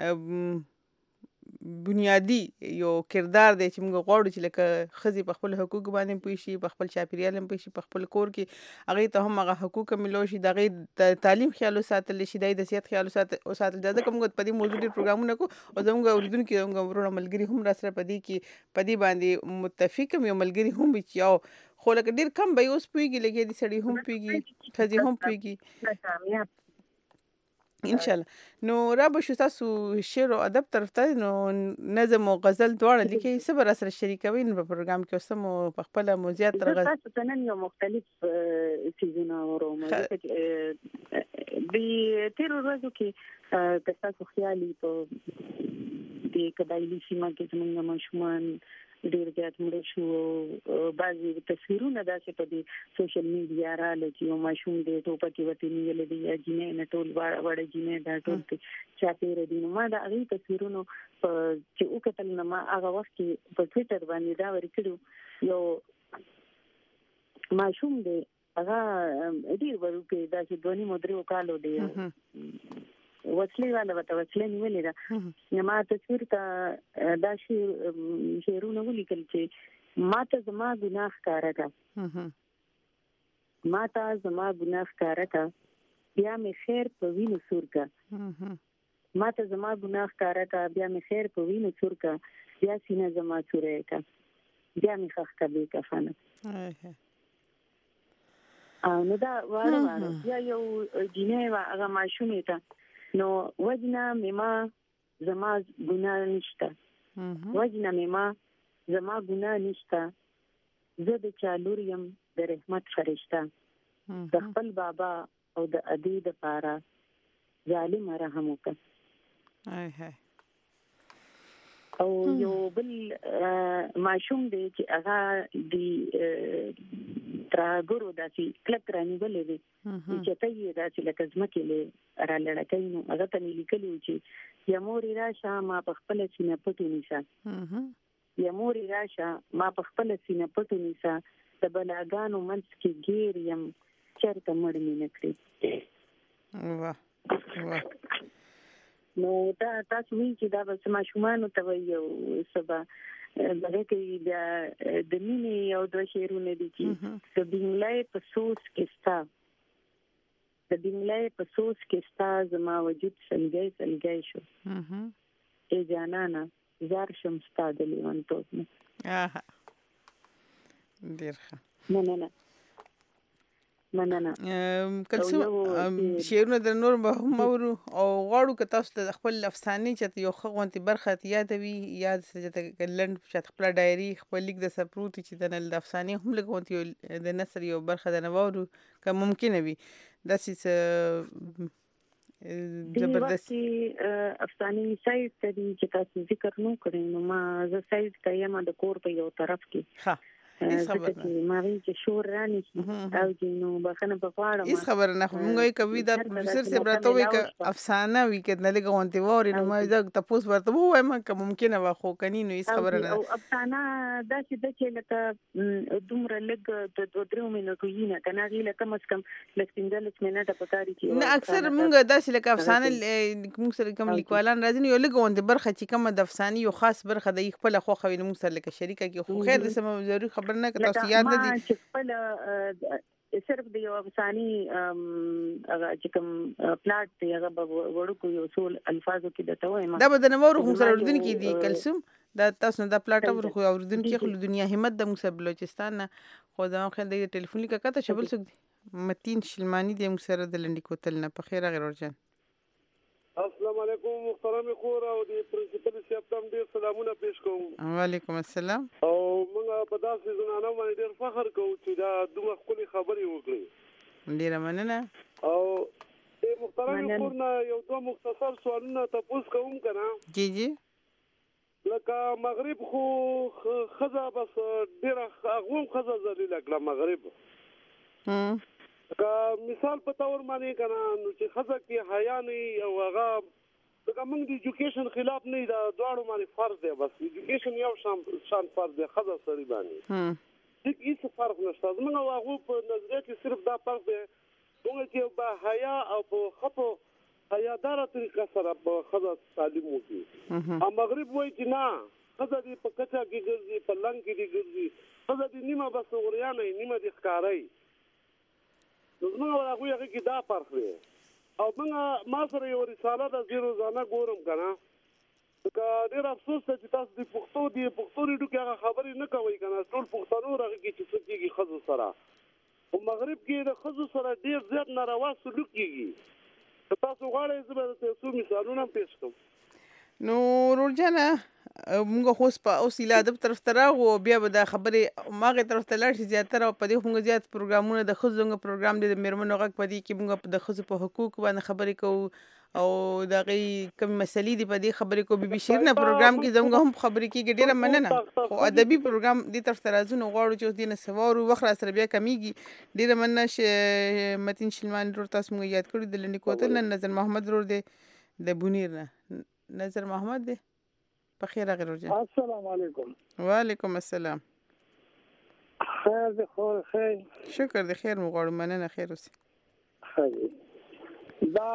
بنیادی یو کردار دی چې موږ غواړو چې لکه خزي په خپل حقوق باندې پوي شي په خپل چاپیریال هم پوي شي په خپل کور کې هغه ته هم هغه حقوق ملو شي دغه تعلیم خیال ساتل شي د صحت خیال ساتل دا کوم په دې موضوع ډیر پروګرامونه کو او زموږ اوریدونکو زموږ ورونه ملګری هم را سره په دې باندې متفق یو ملګری هم چې خو لکه ډیر کم به اوس پويږي لکه دې سړي هم پويږي خزي هم پويږي ان شاء الله نو را به شو تاسو شعر او ادب طرف ته نو نظم او غزل دواړه لیکي صبر سره شریکوي په پروګرام کې اوسم په خپل موضوعات تر غزل تاسو ته نن یو مختلف سیزونه وروم د تیر ورځو کې تاسو خیالي په دې کډایلی سیمه کې زموږ ماشومان ډیر زیات مړ شو بعضي تصویرونه داسې په دې سوشل میډیا را لګي ماشوم دې ټوپکې وتی نیولې دي یا جنې نه ټول وړ جنې دا ټول چا پیر دي نو ما دا هغه تصویرونو چې وکتل نو ما هغه وخت کې په ټوئیټر باندې دا ورکړو یو ماشوم دې هغه ډیر ورکه دا چې دونی مدري وکالو دی وسلې والا وته وسلې نیولې ده نو ما تصویر ته دا شعرونه ولیکل چې ما ته زما ګناه ښکارا کا ما ته زما ګناه ښکارا کا بیا مې خیر په وینو سور کا ما ته زما ګناه ښکارا کا بیا مې خیر په وینو سور کا بیا سینه زما چورې کا بیا مې خخ کا به کفن نو دا واره بیا یو جنې وا هغه ماشومې ته نو وجنا مما زما ګناه نشته وجنا مما زما ګناه نشته زه د چالور يم د رحمت فرشته د خپل بابا او د ادي د پاره ظالم رحم وکړه او یو بل ماشوم دی چې هغه دی تراګورو داسې کلک رانی ولې دی چې ته یې داسې لکه ځمکې له را لړکې نو هغه ته لیکلو چې یا مور راشه ما په خپل سینه پټو نیسه یا مور راشه ما په خپل سینه پټو نیسه د بلاګانو منځ کې ګیر يم چرته مړ مې نکړي واه نو دا تاسو وی چې دا بس ماشومان ته یو سبا دغه کې بیا د مینې او د شعرونه دي چې د بنگلای په سوس کې ستا د دې ملای په سوچ کې ستا زما وجود سلګي شو ای جانانا زار شم ستا د لیوانتوب نه ډیر ښه مننه کلثوم شعرونه د نور به هم اورو او غواړو که تاسو ته خپل افسانې چې یو ښه غونتې برخه یادوي یا چې لنډ چې خپل ډایري خپل لیک د سپروتي چې د افسانې هم لږ غونتې د نثر یو برخه د نوورو که ممکنه وي داسې زبردستي افسانې سایز ته دي چې تاسو ذکر نو کړی نو ما زه سایز ته یم د کور په یو طرف کې ځکه ما وی چې شور رانی او جنو بخنه په غواړم هیڅ خبر نه مونږ کوي دا پروډوسر سے براته وي ک افسانه وي ک نه لګ وانت ووري نو ما زه تاسو ورته وایم ک ممکنه واخو کني نو هیڅ خبر نه او افسانه دا چې لکه دومره لګ د 2-3 منټو یې نه کنه غیله کم از کم لکه 15 منټه پکاري چې نه اکثر مونږ دا چې لکه افسانه مونږ سره کوم لیکوالان راځي یو لګ وانت برخه چې کوم د افسانه یو خاص برخه د خپل خو خوي مونږ سره لکه شریکه کې خو خیر د سم ضروري خبر نه که تاسو یاد نه دي خپل صرف د یو افساني چې کوم پلاټ دی هغه وړوکو یو څول الفاظو کې دته وایم دا به د نوورو هم سره اردن کې دي کلثوم دا تاسو نه دا پلاټ ورخو اردن کې خل دنیا همت د موږ سره بلوچستان نه خو دا خل د ټلیفون لیکه کته شبل سګ متین شلمانی د موږ سره د لنډی کوتل نه په خیر غیر ورجن السلام علیکم محترم خور او د پرنسپل سیادت ډیر سلامونه پیش کوم وعلیکم السلام او موږ په داسې زنانه باندې ډیر فخر کوو چې دا دوه خپل خبرې وکړي ډیر مننه او محترم خور نه یو دوه مختصر سوالونه تاسو کوم کنه جی لکه مغرب خو خزه بس ډیر اغوم خزه ذلیل کړه مغرب که مثال په تور باندې کنه نو چې خزه کې حیا نه او هغه دا موږ د ایجوکیشن خلاف نه دا دواړو باندې فرض دی بس ایجوکیشن یو شان فرض دی خزه سړي باندې هیڅ فرق نشته موږ هغه په نظریه کې صرف دا فرق دی موږ چې با حیا او په خپو حیادار طریقه سره په خزه تعلیم وکړي او مغرب وایي چې نه خزه دې په کچا کې ګرځي په لنګ کې دې ګرځي خزه دې نیمه بس غریانه نیمه دې ښکارای نو موږ هغه یو کې دا فرق دی او موږ ما سره یو رساله د زیرو ځانه ګورم کنه که ډیر افسوس چې تاسو د پښتو ریډیو کې هغه خبرې نه کوي کنه ټول پښتنو راغی چې څه کېږي خزو سره او مغرب کې د خزو سره ډیر زیات ناروا سلوک کېږي تاسو غواړئ چې به تاسو مثالونه پیښ کوم نو ورجنه موږ خو په اوسیله د طرف ته راغو بیا به دا خبرې ماغه طرف ته لاړ شي زیاتره په دې موږ زیات پروګرامونه د خزونګ پروګرام د میرمنو غږ په دې کې موږ د خزو په حقوق باندې خبرې کوو او دا غي کوم مسلې دی په دې خبرې کو بي شیر نه پروګرام کې زموږ هم خبرې کېږي ډیره مننه خو ادبي پروګرام دې طرف ته راځو نو غواړو چې دې نه سوارو وخت سره بیا کمیږي ډیره مننه متین شلمان ور تاسو موږ یاد کړو د لنډی کوتل نظر محمد ور دې د بونیر نه نظر محمد دې په خیر غیر ورجن السلام علیکم وعلیکم السلام خیر دې خو خیر شکر دې خیر مو غواړم مننه خیر اوسې خیر دا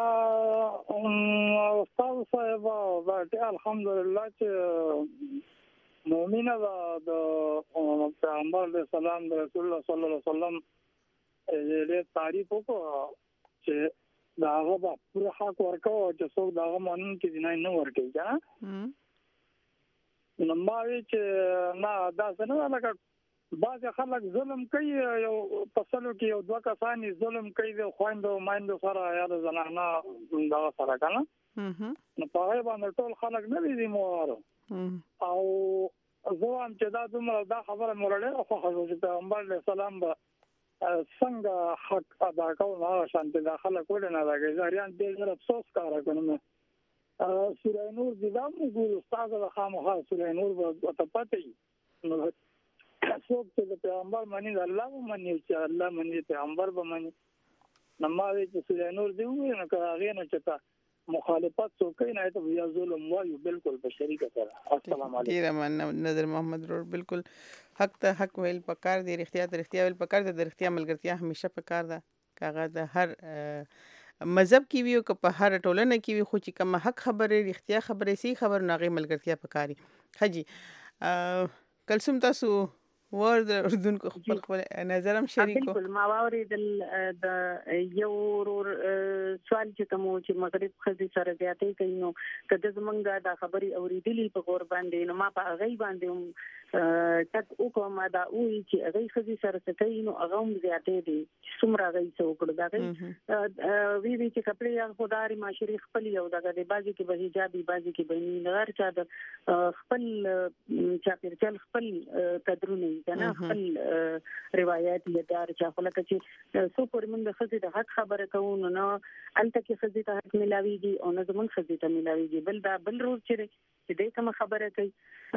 استاد صاحب دا الحمدلله چې مؤمنه د پیغمبر علیه السلام د رسول الله صلی الله علیه وسلم دې تعریف وکړو چې دا هغه پر حق ورکو چې څوک دا مونږ کې نه ورکوي کنه نو ما وی چې نه دا څنګه لکه بعض خلک ظلم کوي یو پسلو کې یو دوه کسان ظلم کوي د خويندو مایندو سره یا د زنانه دا سره کنه نو په هغه باندې ټول خلک نه دي مور او زوام چې دا دومره دا خبره مورړه خو حضرت پیغمبر علیه السلام به څنګه حق ادا کوو هغه شانته دا خلک وړ نه راګي ځاریان دې زره افسوس کار کوي سوره نور دې دا موږ استاد د خامخا سوره نور په پته نو څوک چې پیغمبر مانی الله مانی چې الله مانی پیغمبر به مانی نماوي چې سوره نور دې وي نو هغه نه چتا مخالفت څوک نه ته بیا ظلم وایو بالکل بشری کړه السلام علیکم ډیر مننه نظر محمد رور بالکل حق ته حق ویل پکار دی رښتیا ته رښتیا ویل پکار دی د رښتیا ملګرتیا همیشه پکار ده کاغه د هر مذهب کې ویو که په هر ټولنه کې وي خو چې کوم حق خبره رښتیا خبره سي خبر ناغي ملګرتیا پکاري حجي کلثوم تاسو ور د اردوونکو خپل نظر هم شریک کو. بالکل ما واورېدل د یو ورور سوال چې کوم چې مغرب خزي سره زیاتې کوي نو کله زمونږ دا خبري اورېدلې په غور باندې نو ما په هغه باندې تک وکم دا وی چې هغه خزي سره کوي نو هغه هم زیاتې دي څومره هغه څه وکړو دا وی چې کپڑے یا خدای معاشري خپل یو دغه د بازي کې به حجابي بازي کې به نه هر چا د خپل چاپیرچل خپل قدرونه کنه خپل روایت یادار چا خلک چې سو پر موږ د خزي د حق خبره کوو نو الته کې خزي ته حق ملاويږي او نه زمون خزي ته ملاويږي بل دا بل روز چې دې کوم خبره کوي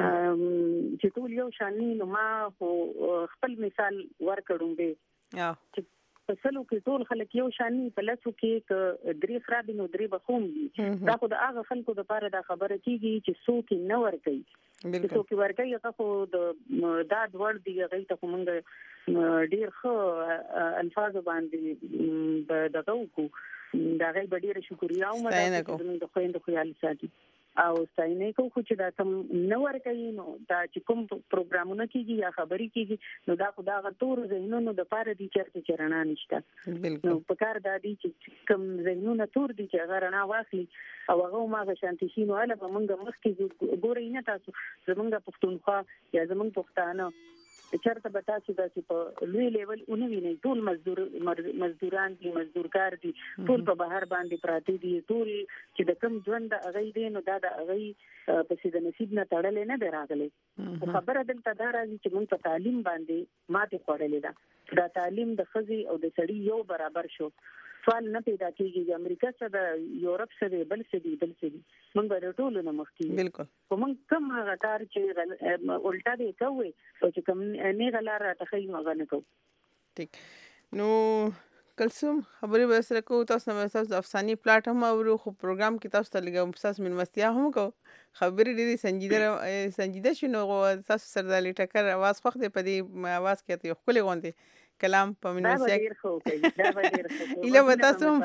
چې ټول یو شان نو ما خپل مثال ورکړم به چې فصلو کې ټول خلک یو شان په لاسو کې درې خراب نو درې بخوم دي دا خو د هغه خلکو د لپاره دا خبره کیږي چې څوک نه ور کوي څوک ور کوي هغه خو د داد ور دی هغه ته موږ ډیر ښه الفاظ باندې دغه کو دا غي ډیر شکریا او مدد د خويند خیال ساتي او ستاینه کو خو چې دا تم نو ور کوي نو دا چې کوم پروګرامونه کیږي یا خبري کیږي نو دا خدا غتور زینونو د پاره دي چې رڼا نشته بالکل په کار دا دي چې کوم زینونو تور دي چې رڼا واخلي او هغه ما شانتي شینو اله به موږ مخکې ګورې نه تاسو زمونږ پښتونخوا یا زمونږ پښتانه چرته به تاسو داسې په لوی لیول اونوي نه ټول مزدوران دي مزدورکار دي ټول په بهر باندې پراته دي ټول چې د کم ژوند هغه دي نو دا د هغه په سیده نصیب نه تړلې نه دراغلي خبره دلته دا راځي چې موږ په تعلیم باندې ماته پړلې ده دا تعلیم د خزي او د سړي یو برابر شو سوال نه پیدا کیږي امریکا څخه د یورپ څخه بل څه دي موږ به ټول نه مخکې بالکل کوم کوم غټار چې الټا دی کوي او چې کوم نه غلار راټخی مغه نه کو ټیک نو کلثوم خبرې به سره کو تاسو نو تاسو افساني پلاټ هم او خو پروګرام کې تاسو ته لګم تاسو من مستیا هم کو خبرې ډېری سنجیده شنو تاسو سردالي ټکر आवाज خوښ دی په دې आवाज کې ته خپل غونډه کلام په منوسیا دا به ډیر خو اله وتا سم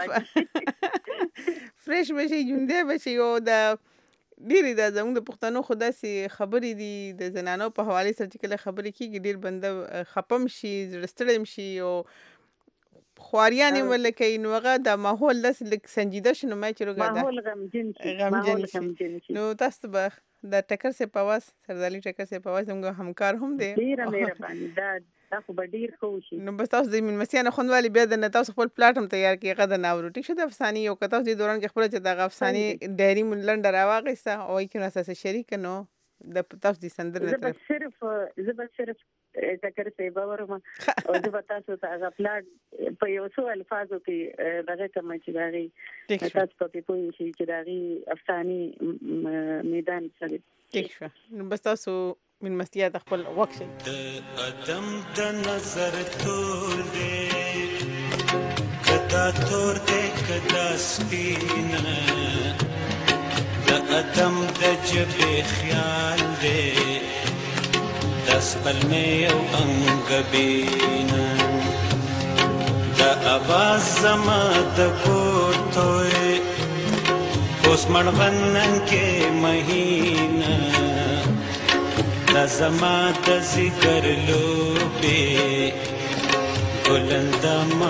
فرش بشي جونده بشي او دا ډیری دا زموږ د پښتنو خدا سي خبرې دي د زنانو په حواله سره چې کله خبرې کیږي ډیر بنده خپم شي زړستړم شي او خواریانې ولکه نو هغه د ماحول داس لک سنجیده شنو ما چې روګه دا ماحول غمجن شي نو تاسو به د ټکر سه پواز سردالي ټکر سه پواز زموږ همکار هم دي ډیر مهرباني دا خو به ډیر خو شي نو بس تاسو د من مسیانه خوندوالي بیا د تاسو خپل پلاټ هم تیار کړئ غدا ناورو ټیک شو د افساني یو کتاو د دوران کې خپل چې د افساني ډایری مونلند راواغسته او کې نو اساس شریک نو د تاسو د سندر نه زه صرف ذکر سی باورم او زه تاسو ته هغه پلاټ په یو څو الفاظو کې دغه کوم چې دغه تاسو په کوی شي چې دغه افساني میدان سره ټیک شو نو بس تاسو من مستیا خپل وقت د ادم د نظر تور دې کدا تور دې کدا سپینه د ادم د جبې خیال دې د سپلمې او انګبینه د اواز زما د کوټوي اوس مړغنن کې مهینه دا زما د ذکر لوبه بلند ما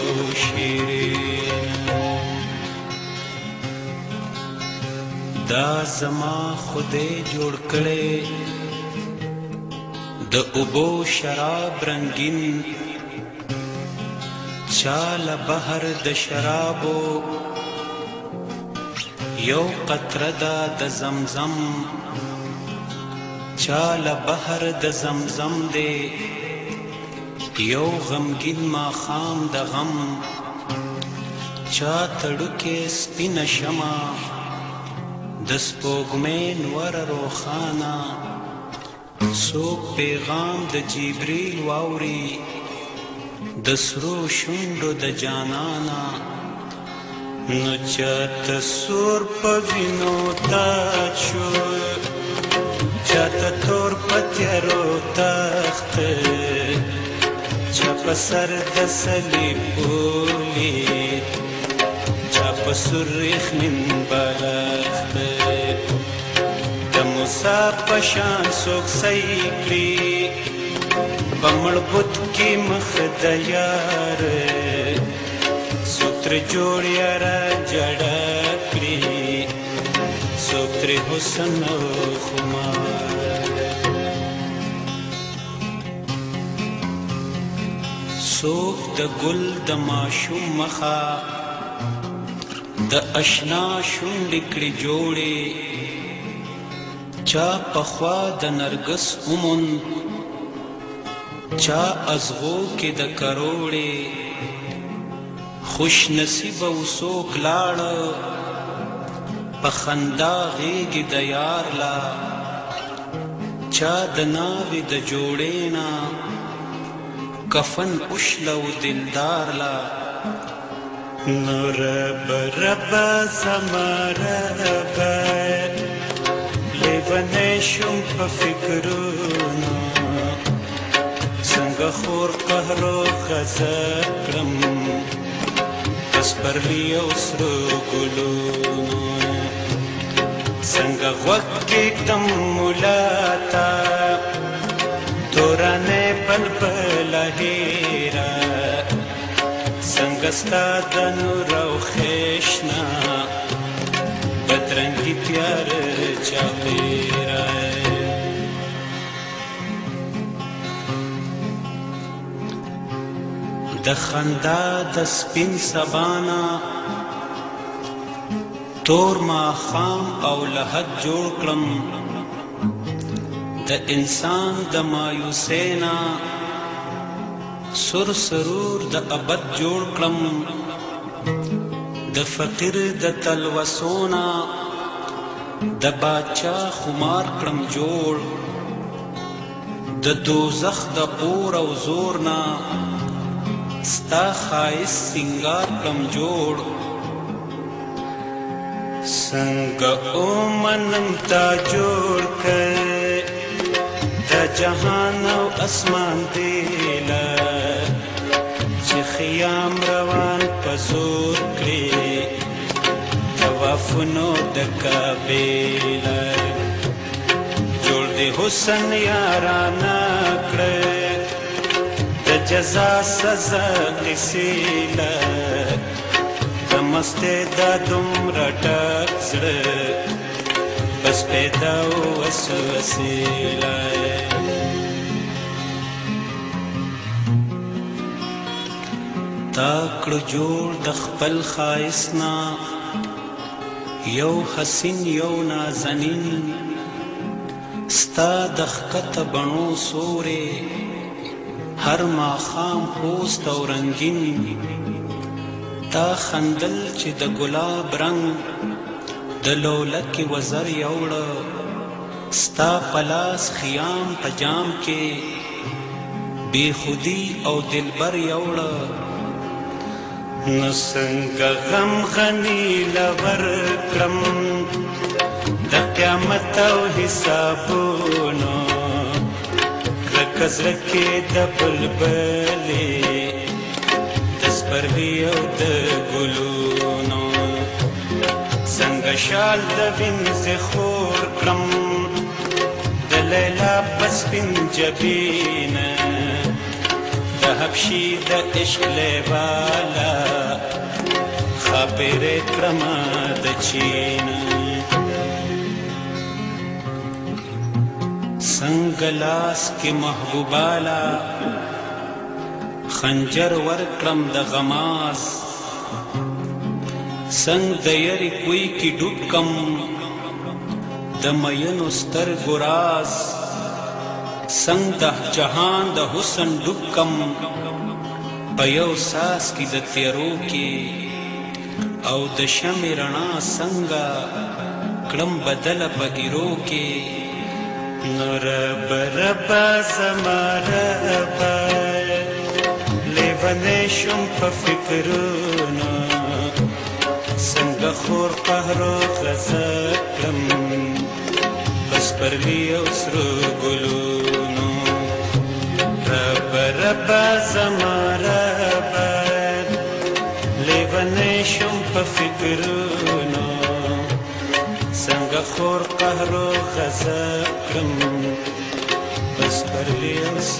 شیرین دا زما خدای جوړ کړي د اوبو شراب رنگین چاله بحر د شرابو یو قطره د زمزم چاله بحر د زمزم دی یو غمگین ما خام د غم چا تړوکې سپینه شمع د سپوږمۍ نور روخانه څوک پیغام د جبریل واوري د سرو شونډو د جانانا نو چاته سور په وینو تاج شو چاته تور پتیارو تخت چا په سر د صلیب ولید چا په سر یخنین بالښت د موسی په شان څوک صحیح کړي بمړبوت کې مخ د یار سوتر جوړ یاره جړه کړي سوتر حسن خمار سوک د ګل د ماشوم مخه د اشنا شونډې کړي جوړې چا پخوا د نرګس اومون چا ازغو کې د کروړې خوش نصیب او څوک لاړه په خندا غېږې د یار لا چا د ناوې د جوړې نه کفن اوشلو دلدار لا نو رب رب زما رب لیونی شم په فکرونو څنګه خور قهر و خزه کړم پسپرلي او سرو ګلونو څنګه غوږ کېږدم ملا ته تورانې بلبله هیره څنګه ستا د نور او خېشنا بدرنګي تیاره چاپېره د خندا د سپین سبانا تور ماښام او لحد جوړ کړم د انسان د مایوسینا سر سرور د ابد جوړ کړم د فقیر د تلوسونا د باچا خمار کړم جوړ د دوزخ د اور او زورنا ستا خایس سنگار کړم جوړ څنګه اومنم تا جوړ کړ د جهان او اسمان دیله چې خیام روان په زور کړي طوافونو د کعبې جوړ د حسن یارانه کړه د جزا سزا قصې له د مستې دا دومره ټک زړه بس پیدا وسوسې له تا کړو جوړ د خپل ښایستنا یو حسین یو نازنین ستا د ښکته بڼو سورې هر ماښام پوست او رنګین تا خندل چې د ګلاب رنګ د لولکې وزر یوړه ستا په لاس خیام په جام کې بې خودي او دلبر یوړه نو څنګه غم غني لور کړم د قیامت او حسابونو کرکه زړه کې د بلبلې د سپرلي او د ګلونو څنګه شال د وینځې خور کړم د لیلا په سپین جبینه د حبشي د عشق لیواله خاپېرې کړمه د چینه څنګه لاس کې محبوباله خنجر ورکړم د غماز څنګه د یاري کوی کې ډوب کم د مینو سترګو راز څنګه د جهان د حسن ډوب کم په یو ساس کې د تیرو کې او د شمع رڼا څنګه کړم بدله په ګیرو کې نو رب رب زما رب لیونی شم په فکرونو څنګه خور قهر و غزه کړم په سپرلي او سرو ګلونو رب رب زما رب لیونی شم په فکرونو څنګه خور قهر و غزه کړم بس پر دې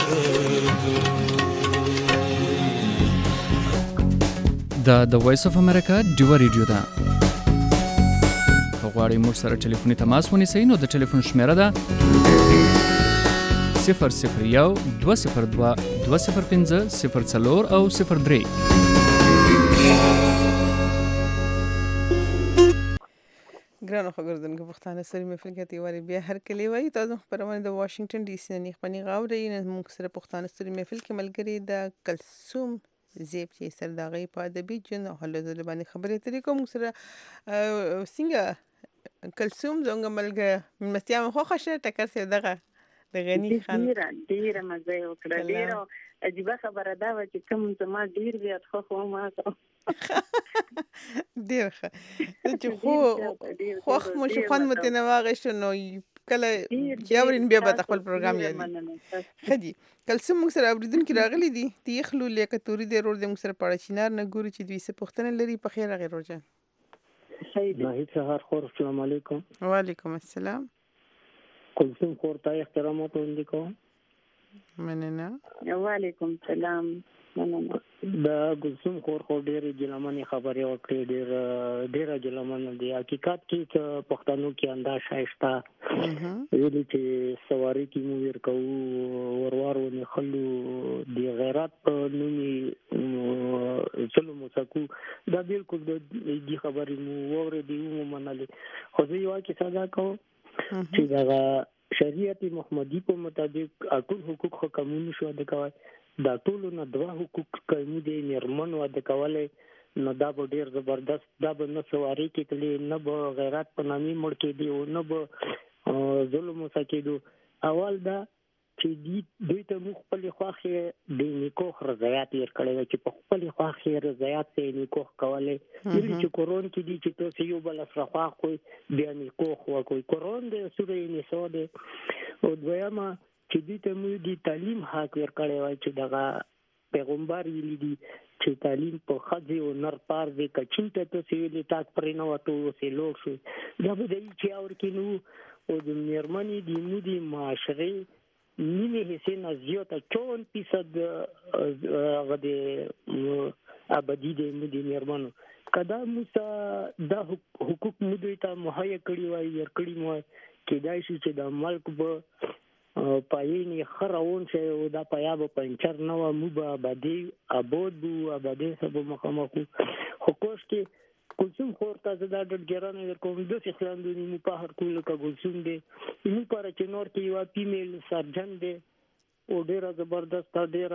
دا د وایس اف امریکا ډیو ریډیو ده. که غواړئ موږ سره ټلیفوني تماس ونیسئ نو د ټلیفون شمیره ده 001 202 205 04 او 03. ګرانو خبردونکو پښتانه سری محفل کې تیواري بیا هر کلی وای تاسو خبرونه د واشنگټن ډي سي نه خپنی غاوري نه موږ سره پښتانه سری محفل کې ملګری د کلثوم زیب چې سرداغي په ادبي جن او هلو زله باندې خبرې ترې کوم سره څنګه کلثوم زنګ ملګری مستیا مخه شه ټکر سي دغه د غنی خان ډیره مزه وکړه. ډیره عجیب خبره دا و چې کوم زما ډیر زیات خو ما ډیر ښه چې خو مو شو خوان متنواغ شنو کله یاورین بیا به خپل پروګرام یادي خدي کلثوم موږ سره اوریدونکو راغلي دي تیخلو لیکه توري د رور د موږ سره پړ چینار نه ګوري چې دوی څه پښتنه لري په خیر غیر روزه. ناهید سهار خور السلام علیکم. وعلیکم السلام. کلثوم خور ته احترامات وړاندې کوم. مننه. وعلیکم السلام. مننه. دا کلثوم خور ډېرې جلمنې خبرې وکړې ډېره جلمنه دي. حقیقت کې چې پښتنو کې انداز شایسته ویلي چې سواری کې مو ورکوو وروارو نه خلو دی غیرت په نومي ظلم وسکو دا بالکل دې خبرې مو اورېدې مو منلې. خو زه یو کې صدا کوم چې دا شریعت محمدي په مطابق ټول حقوق قانوني شو د کوي دا ټول نه دوا حقوق قانوني دي نرمن و د کولای نو دا به ډیر زبردست دا به نه سواری کې تلې نه به غیرت په نامي مړ کې دی او نه به ظلم وسکېدو. اول دا چې دوی ته مخ خپل خواخې د نیکوخ رضایت ورکړي چې په خپل خواخې رضایت یې نیکوخ کولای ویل چې قرآن کې دي چې تاسو یو بل سره خواخ کوی بیا نیکوخ وکوي. قرآن د سورې نساء ده او دویمه چې دوی ته مو دي تعلیم حق ورکړي وای چې دغه پیغمبر ویلي دي چې تعلیم په خځې او نر پار دی کچین ته تاسو ویلي تاک پرې نه وته سه لوړ شو دا به دی چې اور کې نو او د میرمنې د مودي معاشري نیمه حصے نه زیاته 54% غده ابدي د مودي میرمنو کدا موسی دا حقوق مودي ته مهیا کړی وای ورکړی مو کېدای شي چې د ملک به پایینی خراون شه او دا پیا به پنچر نو مو به آبادی آباد بو آبادی سبو مخامخو خو کوش کې کلثوم خور تاسو دا ډډ ګرانه ورکوم د څه خلاندونی مو په هر کول کا کلثوم دی نو پر چې نور کې یو فیمیل سرجن دی او ډیره زبردست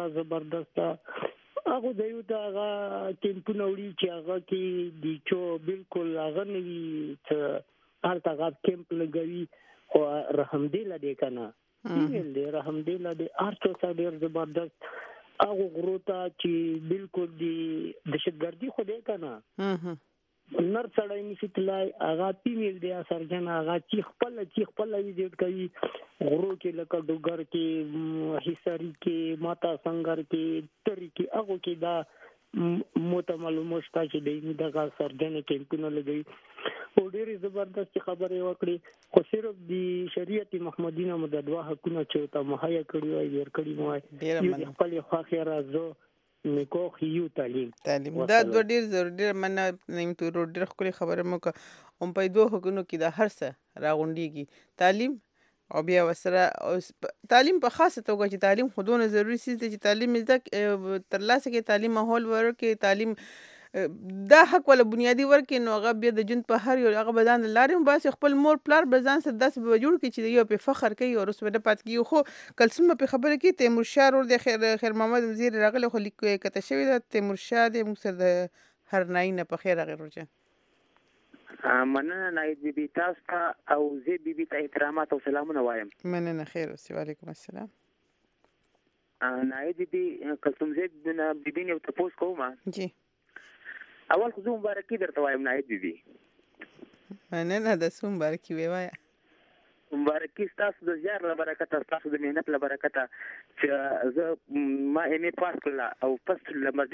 هغه دیو دا هغه کیمپونه وړي چې هغه کې دی چې بالکل هغه نوی ته هر تا کیمپ لګوي او رحمدله دی کنه فیمیل دی رحمدله دی ارچو سره ډیر زبردست هغه غروته چې بالکل دی دهشتګردي خو دی کنه نر سړی نشي تلای هغه فیمیل دی سرجن هغه چې خپل ویزیټ کوي غرو کې لکه ډوګر کې حصاری کې ماتا سنگر کې تری کې هغه کې دا موته معلومه شته چې دغه سرجن کیمپونه لګي او ډېرې زبردست خبرې وکړي خو صرف د شریعت محمدي نه مددوا حقونه چې ته مهیا کړی وای ورکړي مو یو خپل خواخې راځو نیکوخ یو تعلیم دا ډېر ضروري منه نیم تو ډېر خپل خبره مو کوم په دوه حقونو کې د هر څه راغونډيږي تعلیم او بیا وسره تعلیم په خاصه توګه چې تعلیم خودونه ضروری سي چې تعلیم زده تر لاسه کې تعلیم ماحول ورکې تعلیم دا حق ولا بنیادی ورکې نو هغه بیا د جون په هر یو هغه بدن لارې بس خپل مور پلار بزان سره داس به جوړ کې چې یو په فخر کوي او رسوبه پات کی خو کلثوم په خبره کې تیمور شاه ور د خیر محمد وزیر راغله خو لیک کته شوی د تیمور شاه د موږ سره د هر ناینه په خیر غیر ورجه مننه ناید بیبي تاسو ته او زه بیبي ته احترامات او سلامونه وایم. مننه خیر اوسې وعلیکم السلام. ناید بیبي کلثوم زه بیبي نو تاسو کوم جی اول خو زه مبارکي درته وایم ناید بیبي. مننه د سوم مبارکي وی وایا مبارکي ستاسو د زیار له برکته ستاسو د مهنت له برکته چې زه ما ام ای پاس کړله او فرست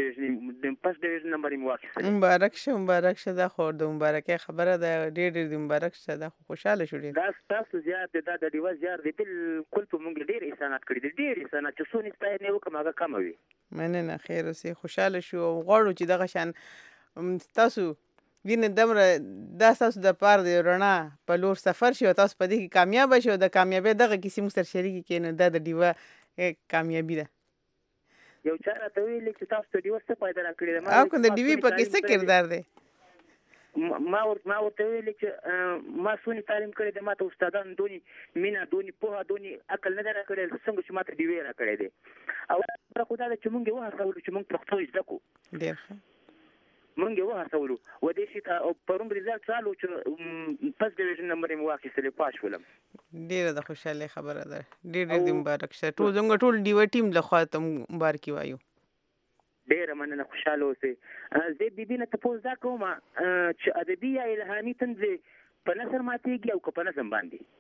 ډیویژن نمبر یې واخیستلی. مبارک شه دا خو د مبارکۍ خبره ده ډېر د مبارک شه دا خو خوشحاله شو ډېر. دا ستاسو زیار دی دا د ډیوه زیار دی بالکل په موږ ډېر احسانات کړي دي ډېر احسانات چې څو ستاینې وکړم هغه کمه وي. مننه خیر اوسې خوشحاله شو او غواړو چې دغه شان تاسو وینه دمره دا ستاسو د پاره د رڼا په لور سفر شي او تاسو په دې کې کامیاب شئ او د کامیابۍ دغه کیسې موږ سره شریکې کړئ نو دا د ډیوه کامیابي ده. یو چا راته ویلي چې تاسو د ډیوه څه فایده راکړې ده. او که د ډیوې په کې څه کردار دی؟ ما ورته ویلي چې ما څونې تعلیم کړی دی ما ته استادانو دونې مینه دونې پوهه دونې عقل نه دی راکړی څنګه چې ما ته ډیوې راکړی دی. او خبره خو دا ده چې موږ یې وهڅولو چې موږ پښتو زده کړو. ډېر ښه موږ یې وهڅولو و دې شي ته پرون ریزلټ رالو چې فرست ډیویژن نمبر یې مې واخیستلی پاس شولم. ډېره د خوشحالۍ خبره ده ډېر دې مبارک شه ټول زموږ ټول ډیوه ټیم له خوا ته مبارکي وایو. ډېره مننه خوشحاله اوسئ. زه بیبي نه تپوس دا کوم چې ادبي یا الهامي طنز په نثر ماتېږي او که په نظم باندې؟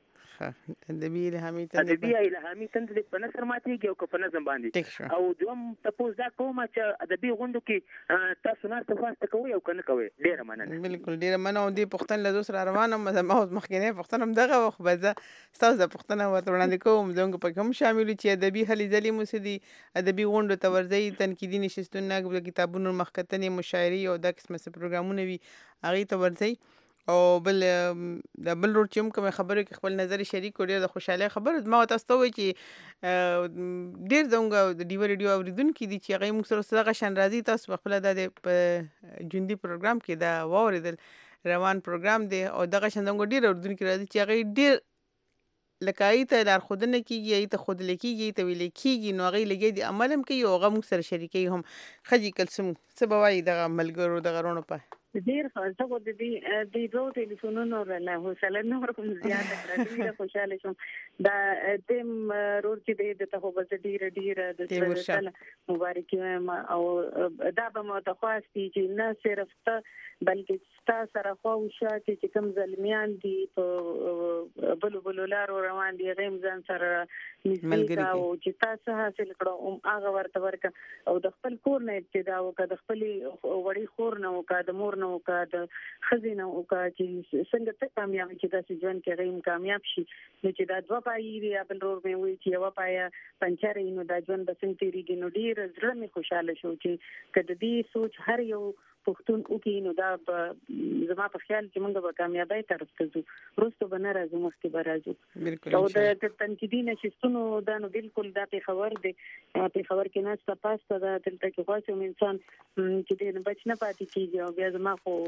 ادبي الهامي طنز په نثر ماتېږي او که په نظم باندې؟ او دوم تپوس دا کوم چې ادبي غونډو کې تاسو ناسته فاسته کوئ او که نه کوئ؟ ډېره مننه. بالکل ډېره مننه او دې پوښتنه له زه سره روان یم زما مخکینۍ پوښتنه هم دغه وه خو به زه ستاسو د پوښتنه ورته وړاندې کوم زموږ پکې هم شامل وي چې ادبي هلې ځلې مو څه دي ادبي غونډو ته ورځئ تنقیدي نشستونه د کتابونو مخکتنې مشاعرې او دا قسمه څه پروګرامونه وي هغې ته ورځئ. او بل د بل روډ چې هم کومې خبرې کې خپل نظر شریک کړو ډېر د خوشحالۍ خبره ما تاسو ته ووایي چې ډېر زموږ د ډیوه ریډیو اورېدونکي دي چې هغوی موږ سره دغه شان راځي تاسو په خپله دا د په ژوندي پروګرام کې دا واورېدل روان پروګرام دی او دغه شان زموږ ډېر اورېدونکي راځي چې هغوی ډېر لکه هغوی ته لارښودنه کېږي هغوی ته ښودلی کېږي هغوی ته ویلی کېږي نو هغوی لګیا دي عمل هم کوي او هغه موږ سره شریکوي هم. ښه کلثوم څه به وایي دغه ملګرو دغه رڼو په ډېر ښه زه خو د دې دوو ټلیفونونو له حوصله نه ورکوم زیاته کړه ډېره خوشحاله شوم. دا دیم رور چې دی د ته خو به زه ډېره د مبارکي وایم او دا به مو ته خواست دي چې نه صرف ته بلکې ستا سره خوا وشه چې کوم زلمیان دي په بلو لارو روان دي هغوی هم ځان سره نږدې کا او چې تا څه حاصل کړه هغه ورته ورکړه او د خپل کور نه ابتدا وکړه د خپلې وړې خور نه وکړه د مور نه وکړه د ښځې نه وکړه چې څنګه ته کامیاب چې داسې ژوند کې هغوی هم کامیاب شي. نو چې دا دوه پایې دي یا بل ورور مې وایي چې یوه پایه پنچره وي نو دا ژوند به څنګه تېرېږي. نو ډېر زړه مې خوشحاله شو چې که د دې سوچ هر یو پښتون وکړي نو دا به زما په خیال چې موږ به کامیابۍ طرف ته ځو وروسته به نه راځو مخکې به راځو. او د تنقیدي نشستونو دا نو بالکل دا پېښور دی پېښور کې ناسته پاسته ده دلته کې غواړي کوم انسان چې ډېر بچ نه پاتې کېږي او بیا زما خو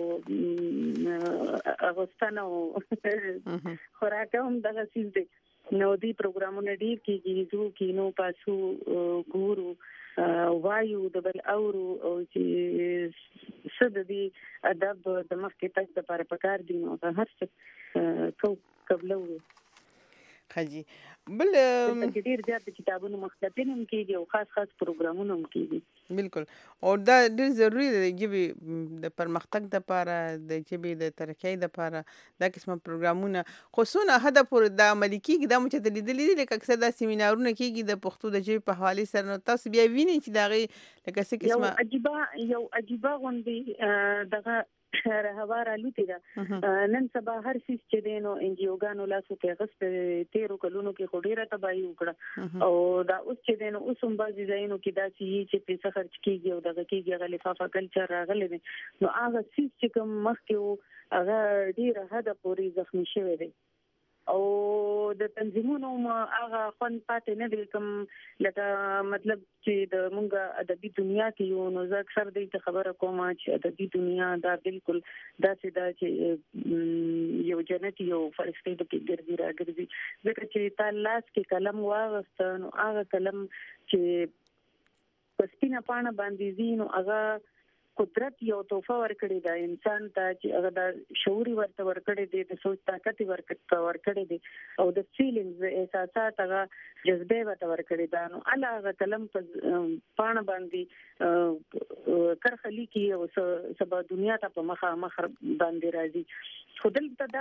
اغوستنه او خوراک هم دغه څیز دی نو دې پروګرامونه ډېر کېږي ځو کینو پاسو ګورو وایو د بل اورو او چې څه د دې ادب د مخکې تګ دپاره پکار دي نو هر څه قبلو. ښه جي بل ډېر زیات د کتابونو مختلفین هم کېږي او خاص پروګرامونه هم کېږي. بالکل او دا ډېر ضروري دی د ژبې د پرمختګ دپاره د ژبې د ترقۍ دپاره دا قسمه پروګرامونه خو څونه حده پورې دا عملي کېږي دا مو چېرته لیدلي دي لکه اکثر دا سیمینارونه کېږي د پښتو د ژبې په حوالې سره نو تاسو بیا وینئ چې د هغې لکه څه قسمه یو عجیبه غوندې دغه رهوا رالوتې ده نن سبا هر څیز چې دی نو انجیوګانو لاسو کې اخیستی تېرو کلونو کې خو ډېره تباهي وکړه او دا اوس چې دی نو اوس هم بعضې ځایونو کې داسې وي چې پیسه خرچ کېږي او دغه کېږي هغه لفافه کلچر راغلی دی نو هغه څیز چې کوم مخکې و هغه ډېره حده پورې زخمي شوی دی او د تنظیمونو هغه خوند پاتې نه دی کوم لکه مطلب چې د مونږ ادبي دنیا کې یو نو زه اکثر دې ته خبره کوم چې ادبي دنیا دا بالکل داسې ده چې یو جنت یو فرښتې پکې ګرځي راګرځي ځکه چې تا لاس کې قلم واغسته نو هغه قلم چې په سپینه پاڼه باندې ځي نو هغه قدرت یو تحفه ورکړې ده انسان ته چې هغه د شعور ورته ورکړې دي د سوچ طاقت ورکړې دي او د فیلینګز احساسات هغه جذبه ورته ورکړې ده نو الله هغه کلم په پاڼه باندې کرخلی کی او سبا دنیا ته په مخ باندې راځي خو دلته دا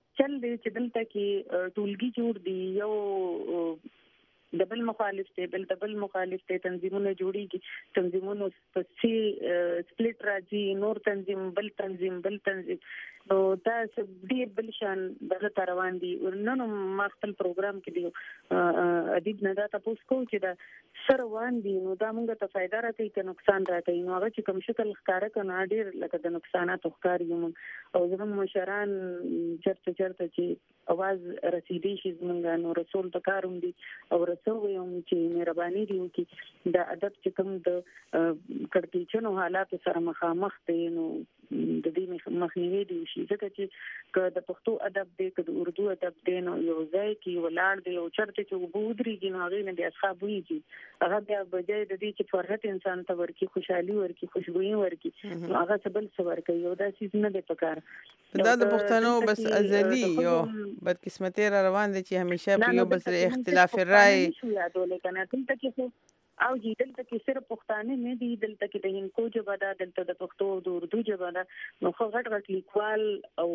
چل دی چې دلته کې ټولګي جوړ دي، یو دبل مخالف دی بل دبل مخالف دی، تنظیمونه جوړیږي، تنظیمونو پسې سپلیټ راځي، نور تنظیم بل تنظیم نو دا ډیر بل شان دغه روان دي. نن ما خپل پروګرام کې دی ادیب نه دا تاسو کو چې دا سره روان دي نو دا موږ ته فائدہ راکوي که نقصان راکوي. نو هغه چې کوم شکل ښکاره کنه ډیر لکه د نقصانات ښکار یم او زموږ مشران چرته چې اواز رسیدي شي زموږ نو رسول د کاروم دي او رسول یم چې مهرباني دی وکړي د ادب چې کوم د کړکېچنو حالات سره مخامخ دي نو د دې مخنیوي دی شي، ځکه چې که د پښتو ادب دی که د اردو ادب دی نو یو ځای کې ولاړ دی او چرته چې وبودريږي نو هغه نه بیا اصحاب ویږي، هغه بیا بجای د دې چې فرحت انسان ته ورکی، خوشحالي ورکی، خوشبوئی ورکی، نو هغه سبل سور کوي او دا چیز نه دی پکار. دا د پښتنو بس ازلی یو بدقسمتي را روان دي چې همیشه په یو بل سره اختلاف رائے شو یادول کنه دلته کې او جی دلته کې صرف پښتانه نه دي، دلته کې د هندکو ژبه ده، دلته د پښتو او د اردو ژبه ده، نو خو غټ لیکوال او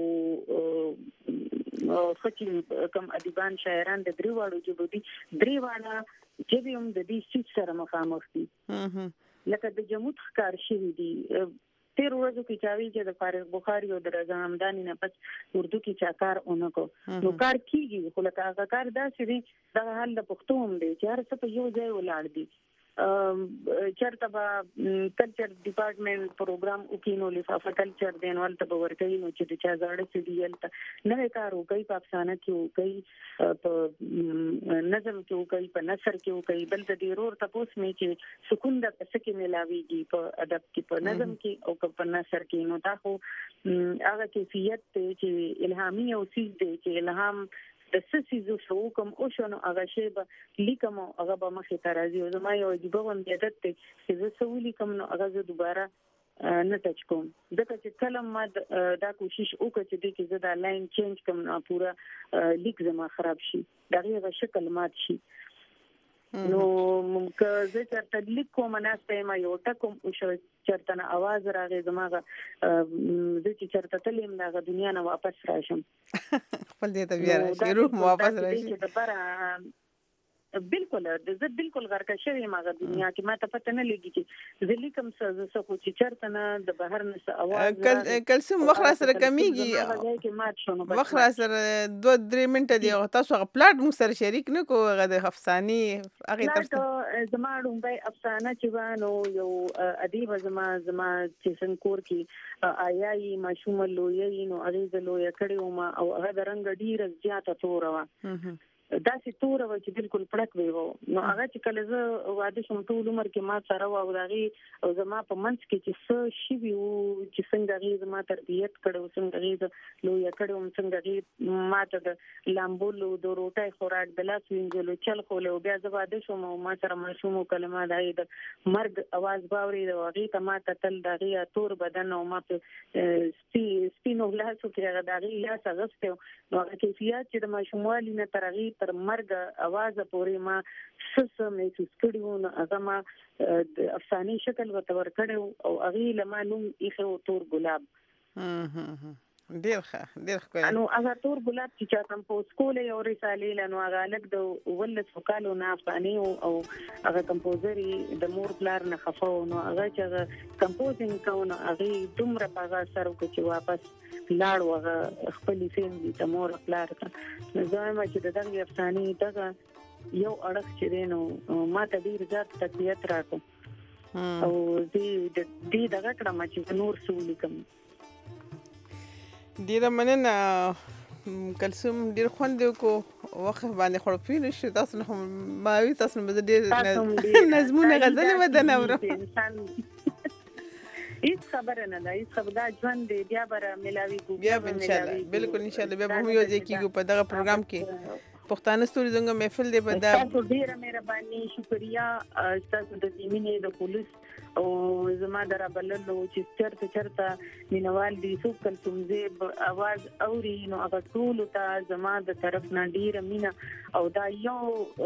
خچې کم ادیبان شاعران د دریواړو ژبو دي، دریواړه ژبې هم د دې سیټ سره مخامخ دي لکه د جمود ښکار شوي دي. تیر ورځو کې چاوي چې د فارغ بخاري او د رضا همداني نه پس اردو کې چا کار اونکو نو کار کیږي، خو لکه هغه کار داسې دی دا حال د پښتو هم دی چې هر څه په یو ځای ولاړ دي. چرته به کلچر ډپارټمنټ پروګرام وکینو لفافه کلچر دینوال ته به ورکوي نو چې د چا زاړه څه دی هلته نوی کار وکوي، په افسانه کې وکوي، په نظم کې وکوي، په نثر کې وکوي، بل د دې رور تپوس مې چې سکون د څه کې ملاویږي په ادب کې، په نظم کې او په نثر کې. نو دا خو هغه کیفیت دی چې الهامي او سیز دی چې الهام د سسیزو شو کوم او شنو هغه شی به لیکم هغه به مخې ته راځي او زما یو عجیبه غوندې عادت دی چې زه څه ولیکم نو هغه زه دوباره نه ټچ کوم، ځکه چې کله ما دا کوشش وکړه چې دې کې زه دا لاین چینج کوم نو پوره لیک زما خراب شي، دغه هغه شکل مات شي. نو که زه چرته لیک کوم ناسته ما یو ټکم او چرته نه आवाज راغی زماغه زه چې چرته تلم دغه دنیا نه واپس راشم خپل دې ته بیا راشي روح واپس راشي. بالکل زه بالکل غرقه شوی ماغه دنیا کې ما ته پته نه لګی چې زه لیکم څه خو چې چرته نه د بهر نه आवाज کلسیم وخت سره کمیږي، وخت سره 2-3 منټه دی تاسو غ پلاټ مو سره شریک نه کو غ د افساني هغه تر زما ډومبای افسانه چې وانو یو ادیب زما چې څنګه کې آیای ماشوم لوی نو اغه لوی کړي ما او هغه د رنگ ډیر زیاته توروا دا سي تور و چې بالکل پړک وي نو هغه چې کله زه واده شوم ټول عمر کې ما سره و او دغه او زما په منځ کې چې څه شي وو چې څنګه غي زما تربيت کړو څنګه غي لوی کړو څنګه غي ما ته د لامبولو د روټای خوراک د لاس وینځلو چل خو له بیا زه واده شوم او ما سره ماشوم کلمه د مرګ आवाज باوري د هغه ته ما ته تل دغه تور بدن او ما په سپینو لاسو کې هغه دغه لاس غسته نو هغه کیفیت چې د ماشوموالي نه ترغي تر مرګ आवाज پورې ما سس محسوس کړو نو هغه ما د افساني شکل وتور کړو او هغه لمانوم ایخه تور ګلاب ډیر ښه نو هغه تور ګلاب چې چاته په سکول یو رسالې لنو هغه لک د ولس وکالو نه افغاني او هغه کمپوزري د مور پلار نه خفو نو هغه چې کمپوزینګ کوي هغه دومره هغه سره چې واپس لاړ وغه خپل فلم دي د مور پلار ته زما چې دغه افغاني دغه یو اړخ چې نو ما ته ډیر زیات تقویت راکو او دې دغه کړم چې نور سولې کوم. ډیره مننه کلسوم، ډیر خوند کو وخت باندې خړپې نشو تاسو نه ما وی تاسو نه ډیر نظمونه غزل بدن اورم هیڅ خبره نه ده، هیڅ خبره ژوند دی بیا بر ملاوي کو بیا ان شاء الله بالکل ان شاء الله بیا هم یو ځای کیږو په دغه پروګرام کې پښتانه ستوري څنګه محفل دی په دا ډیره مهرباني شکریا تاسو د زمینې د پولیس او زما درابللو چې چرته مینوال دي څوک کلسوم زیب आवाज اوري نو هغه ټول ته زما د طرف نه ډیره مینا او دا یو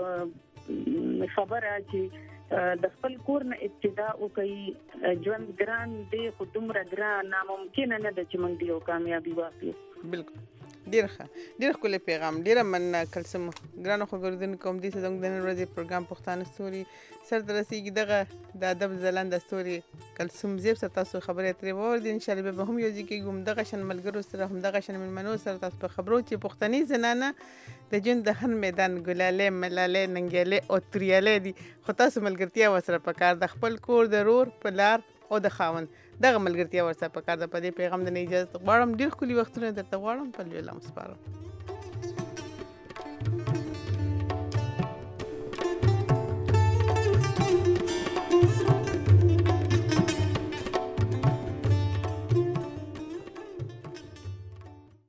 خبره چې د خپل کور نه ابتدا وکړي ژوند ګران دی خو دومره ګران ناممکن نه ده چې موږ یو کامیابی واخلو. بالکل ډیر ښکلی پیغام، ډیره مننه کلثوم. ګرانو خبردونکو هم دې ته زموږ د نن ورځې پروګرام پښتانه ستوري سر ته رسیږي. دغه د ادب ځلانده ستوري کلثوم زیب سره تاسو خبرې اترې واورئ. انشاءالله بیا به هم یو ځای کېږو، همدغه شان ملګرو سره، همدغه شان مېلمنو سره تاسو په خبرو چې پښتني زنانه د ژوند د هر میدان ګلالی ملالی ننګیالی او توریالی دي، خو تاسو ملګرتیا ورسره پکار د خپل کور د رور په لار او د خاوند دغه ملګرتیا ورسره پکار ده. په دې پیغام د نه اجازه غواړم. ډېر ښکلي وختونه درته غواړم. په لوی الله مو سپارم.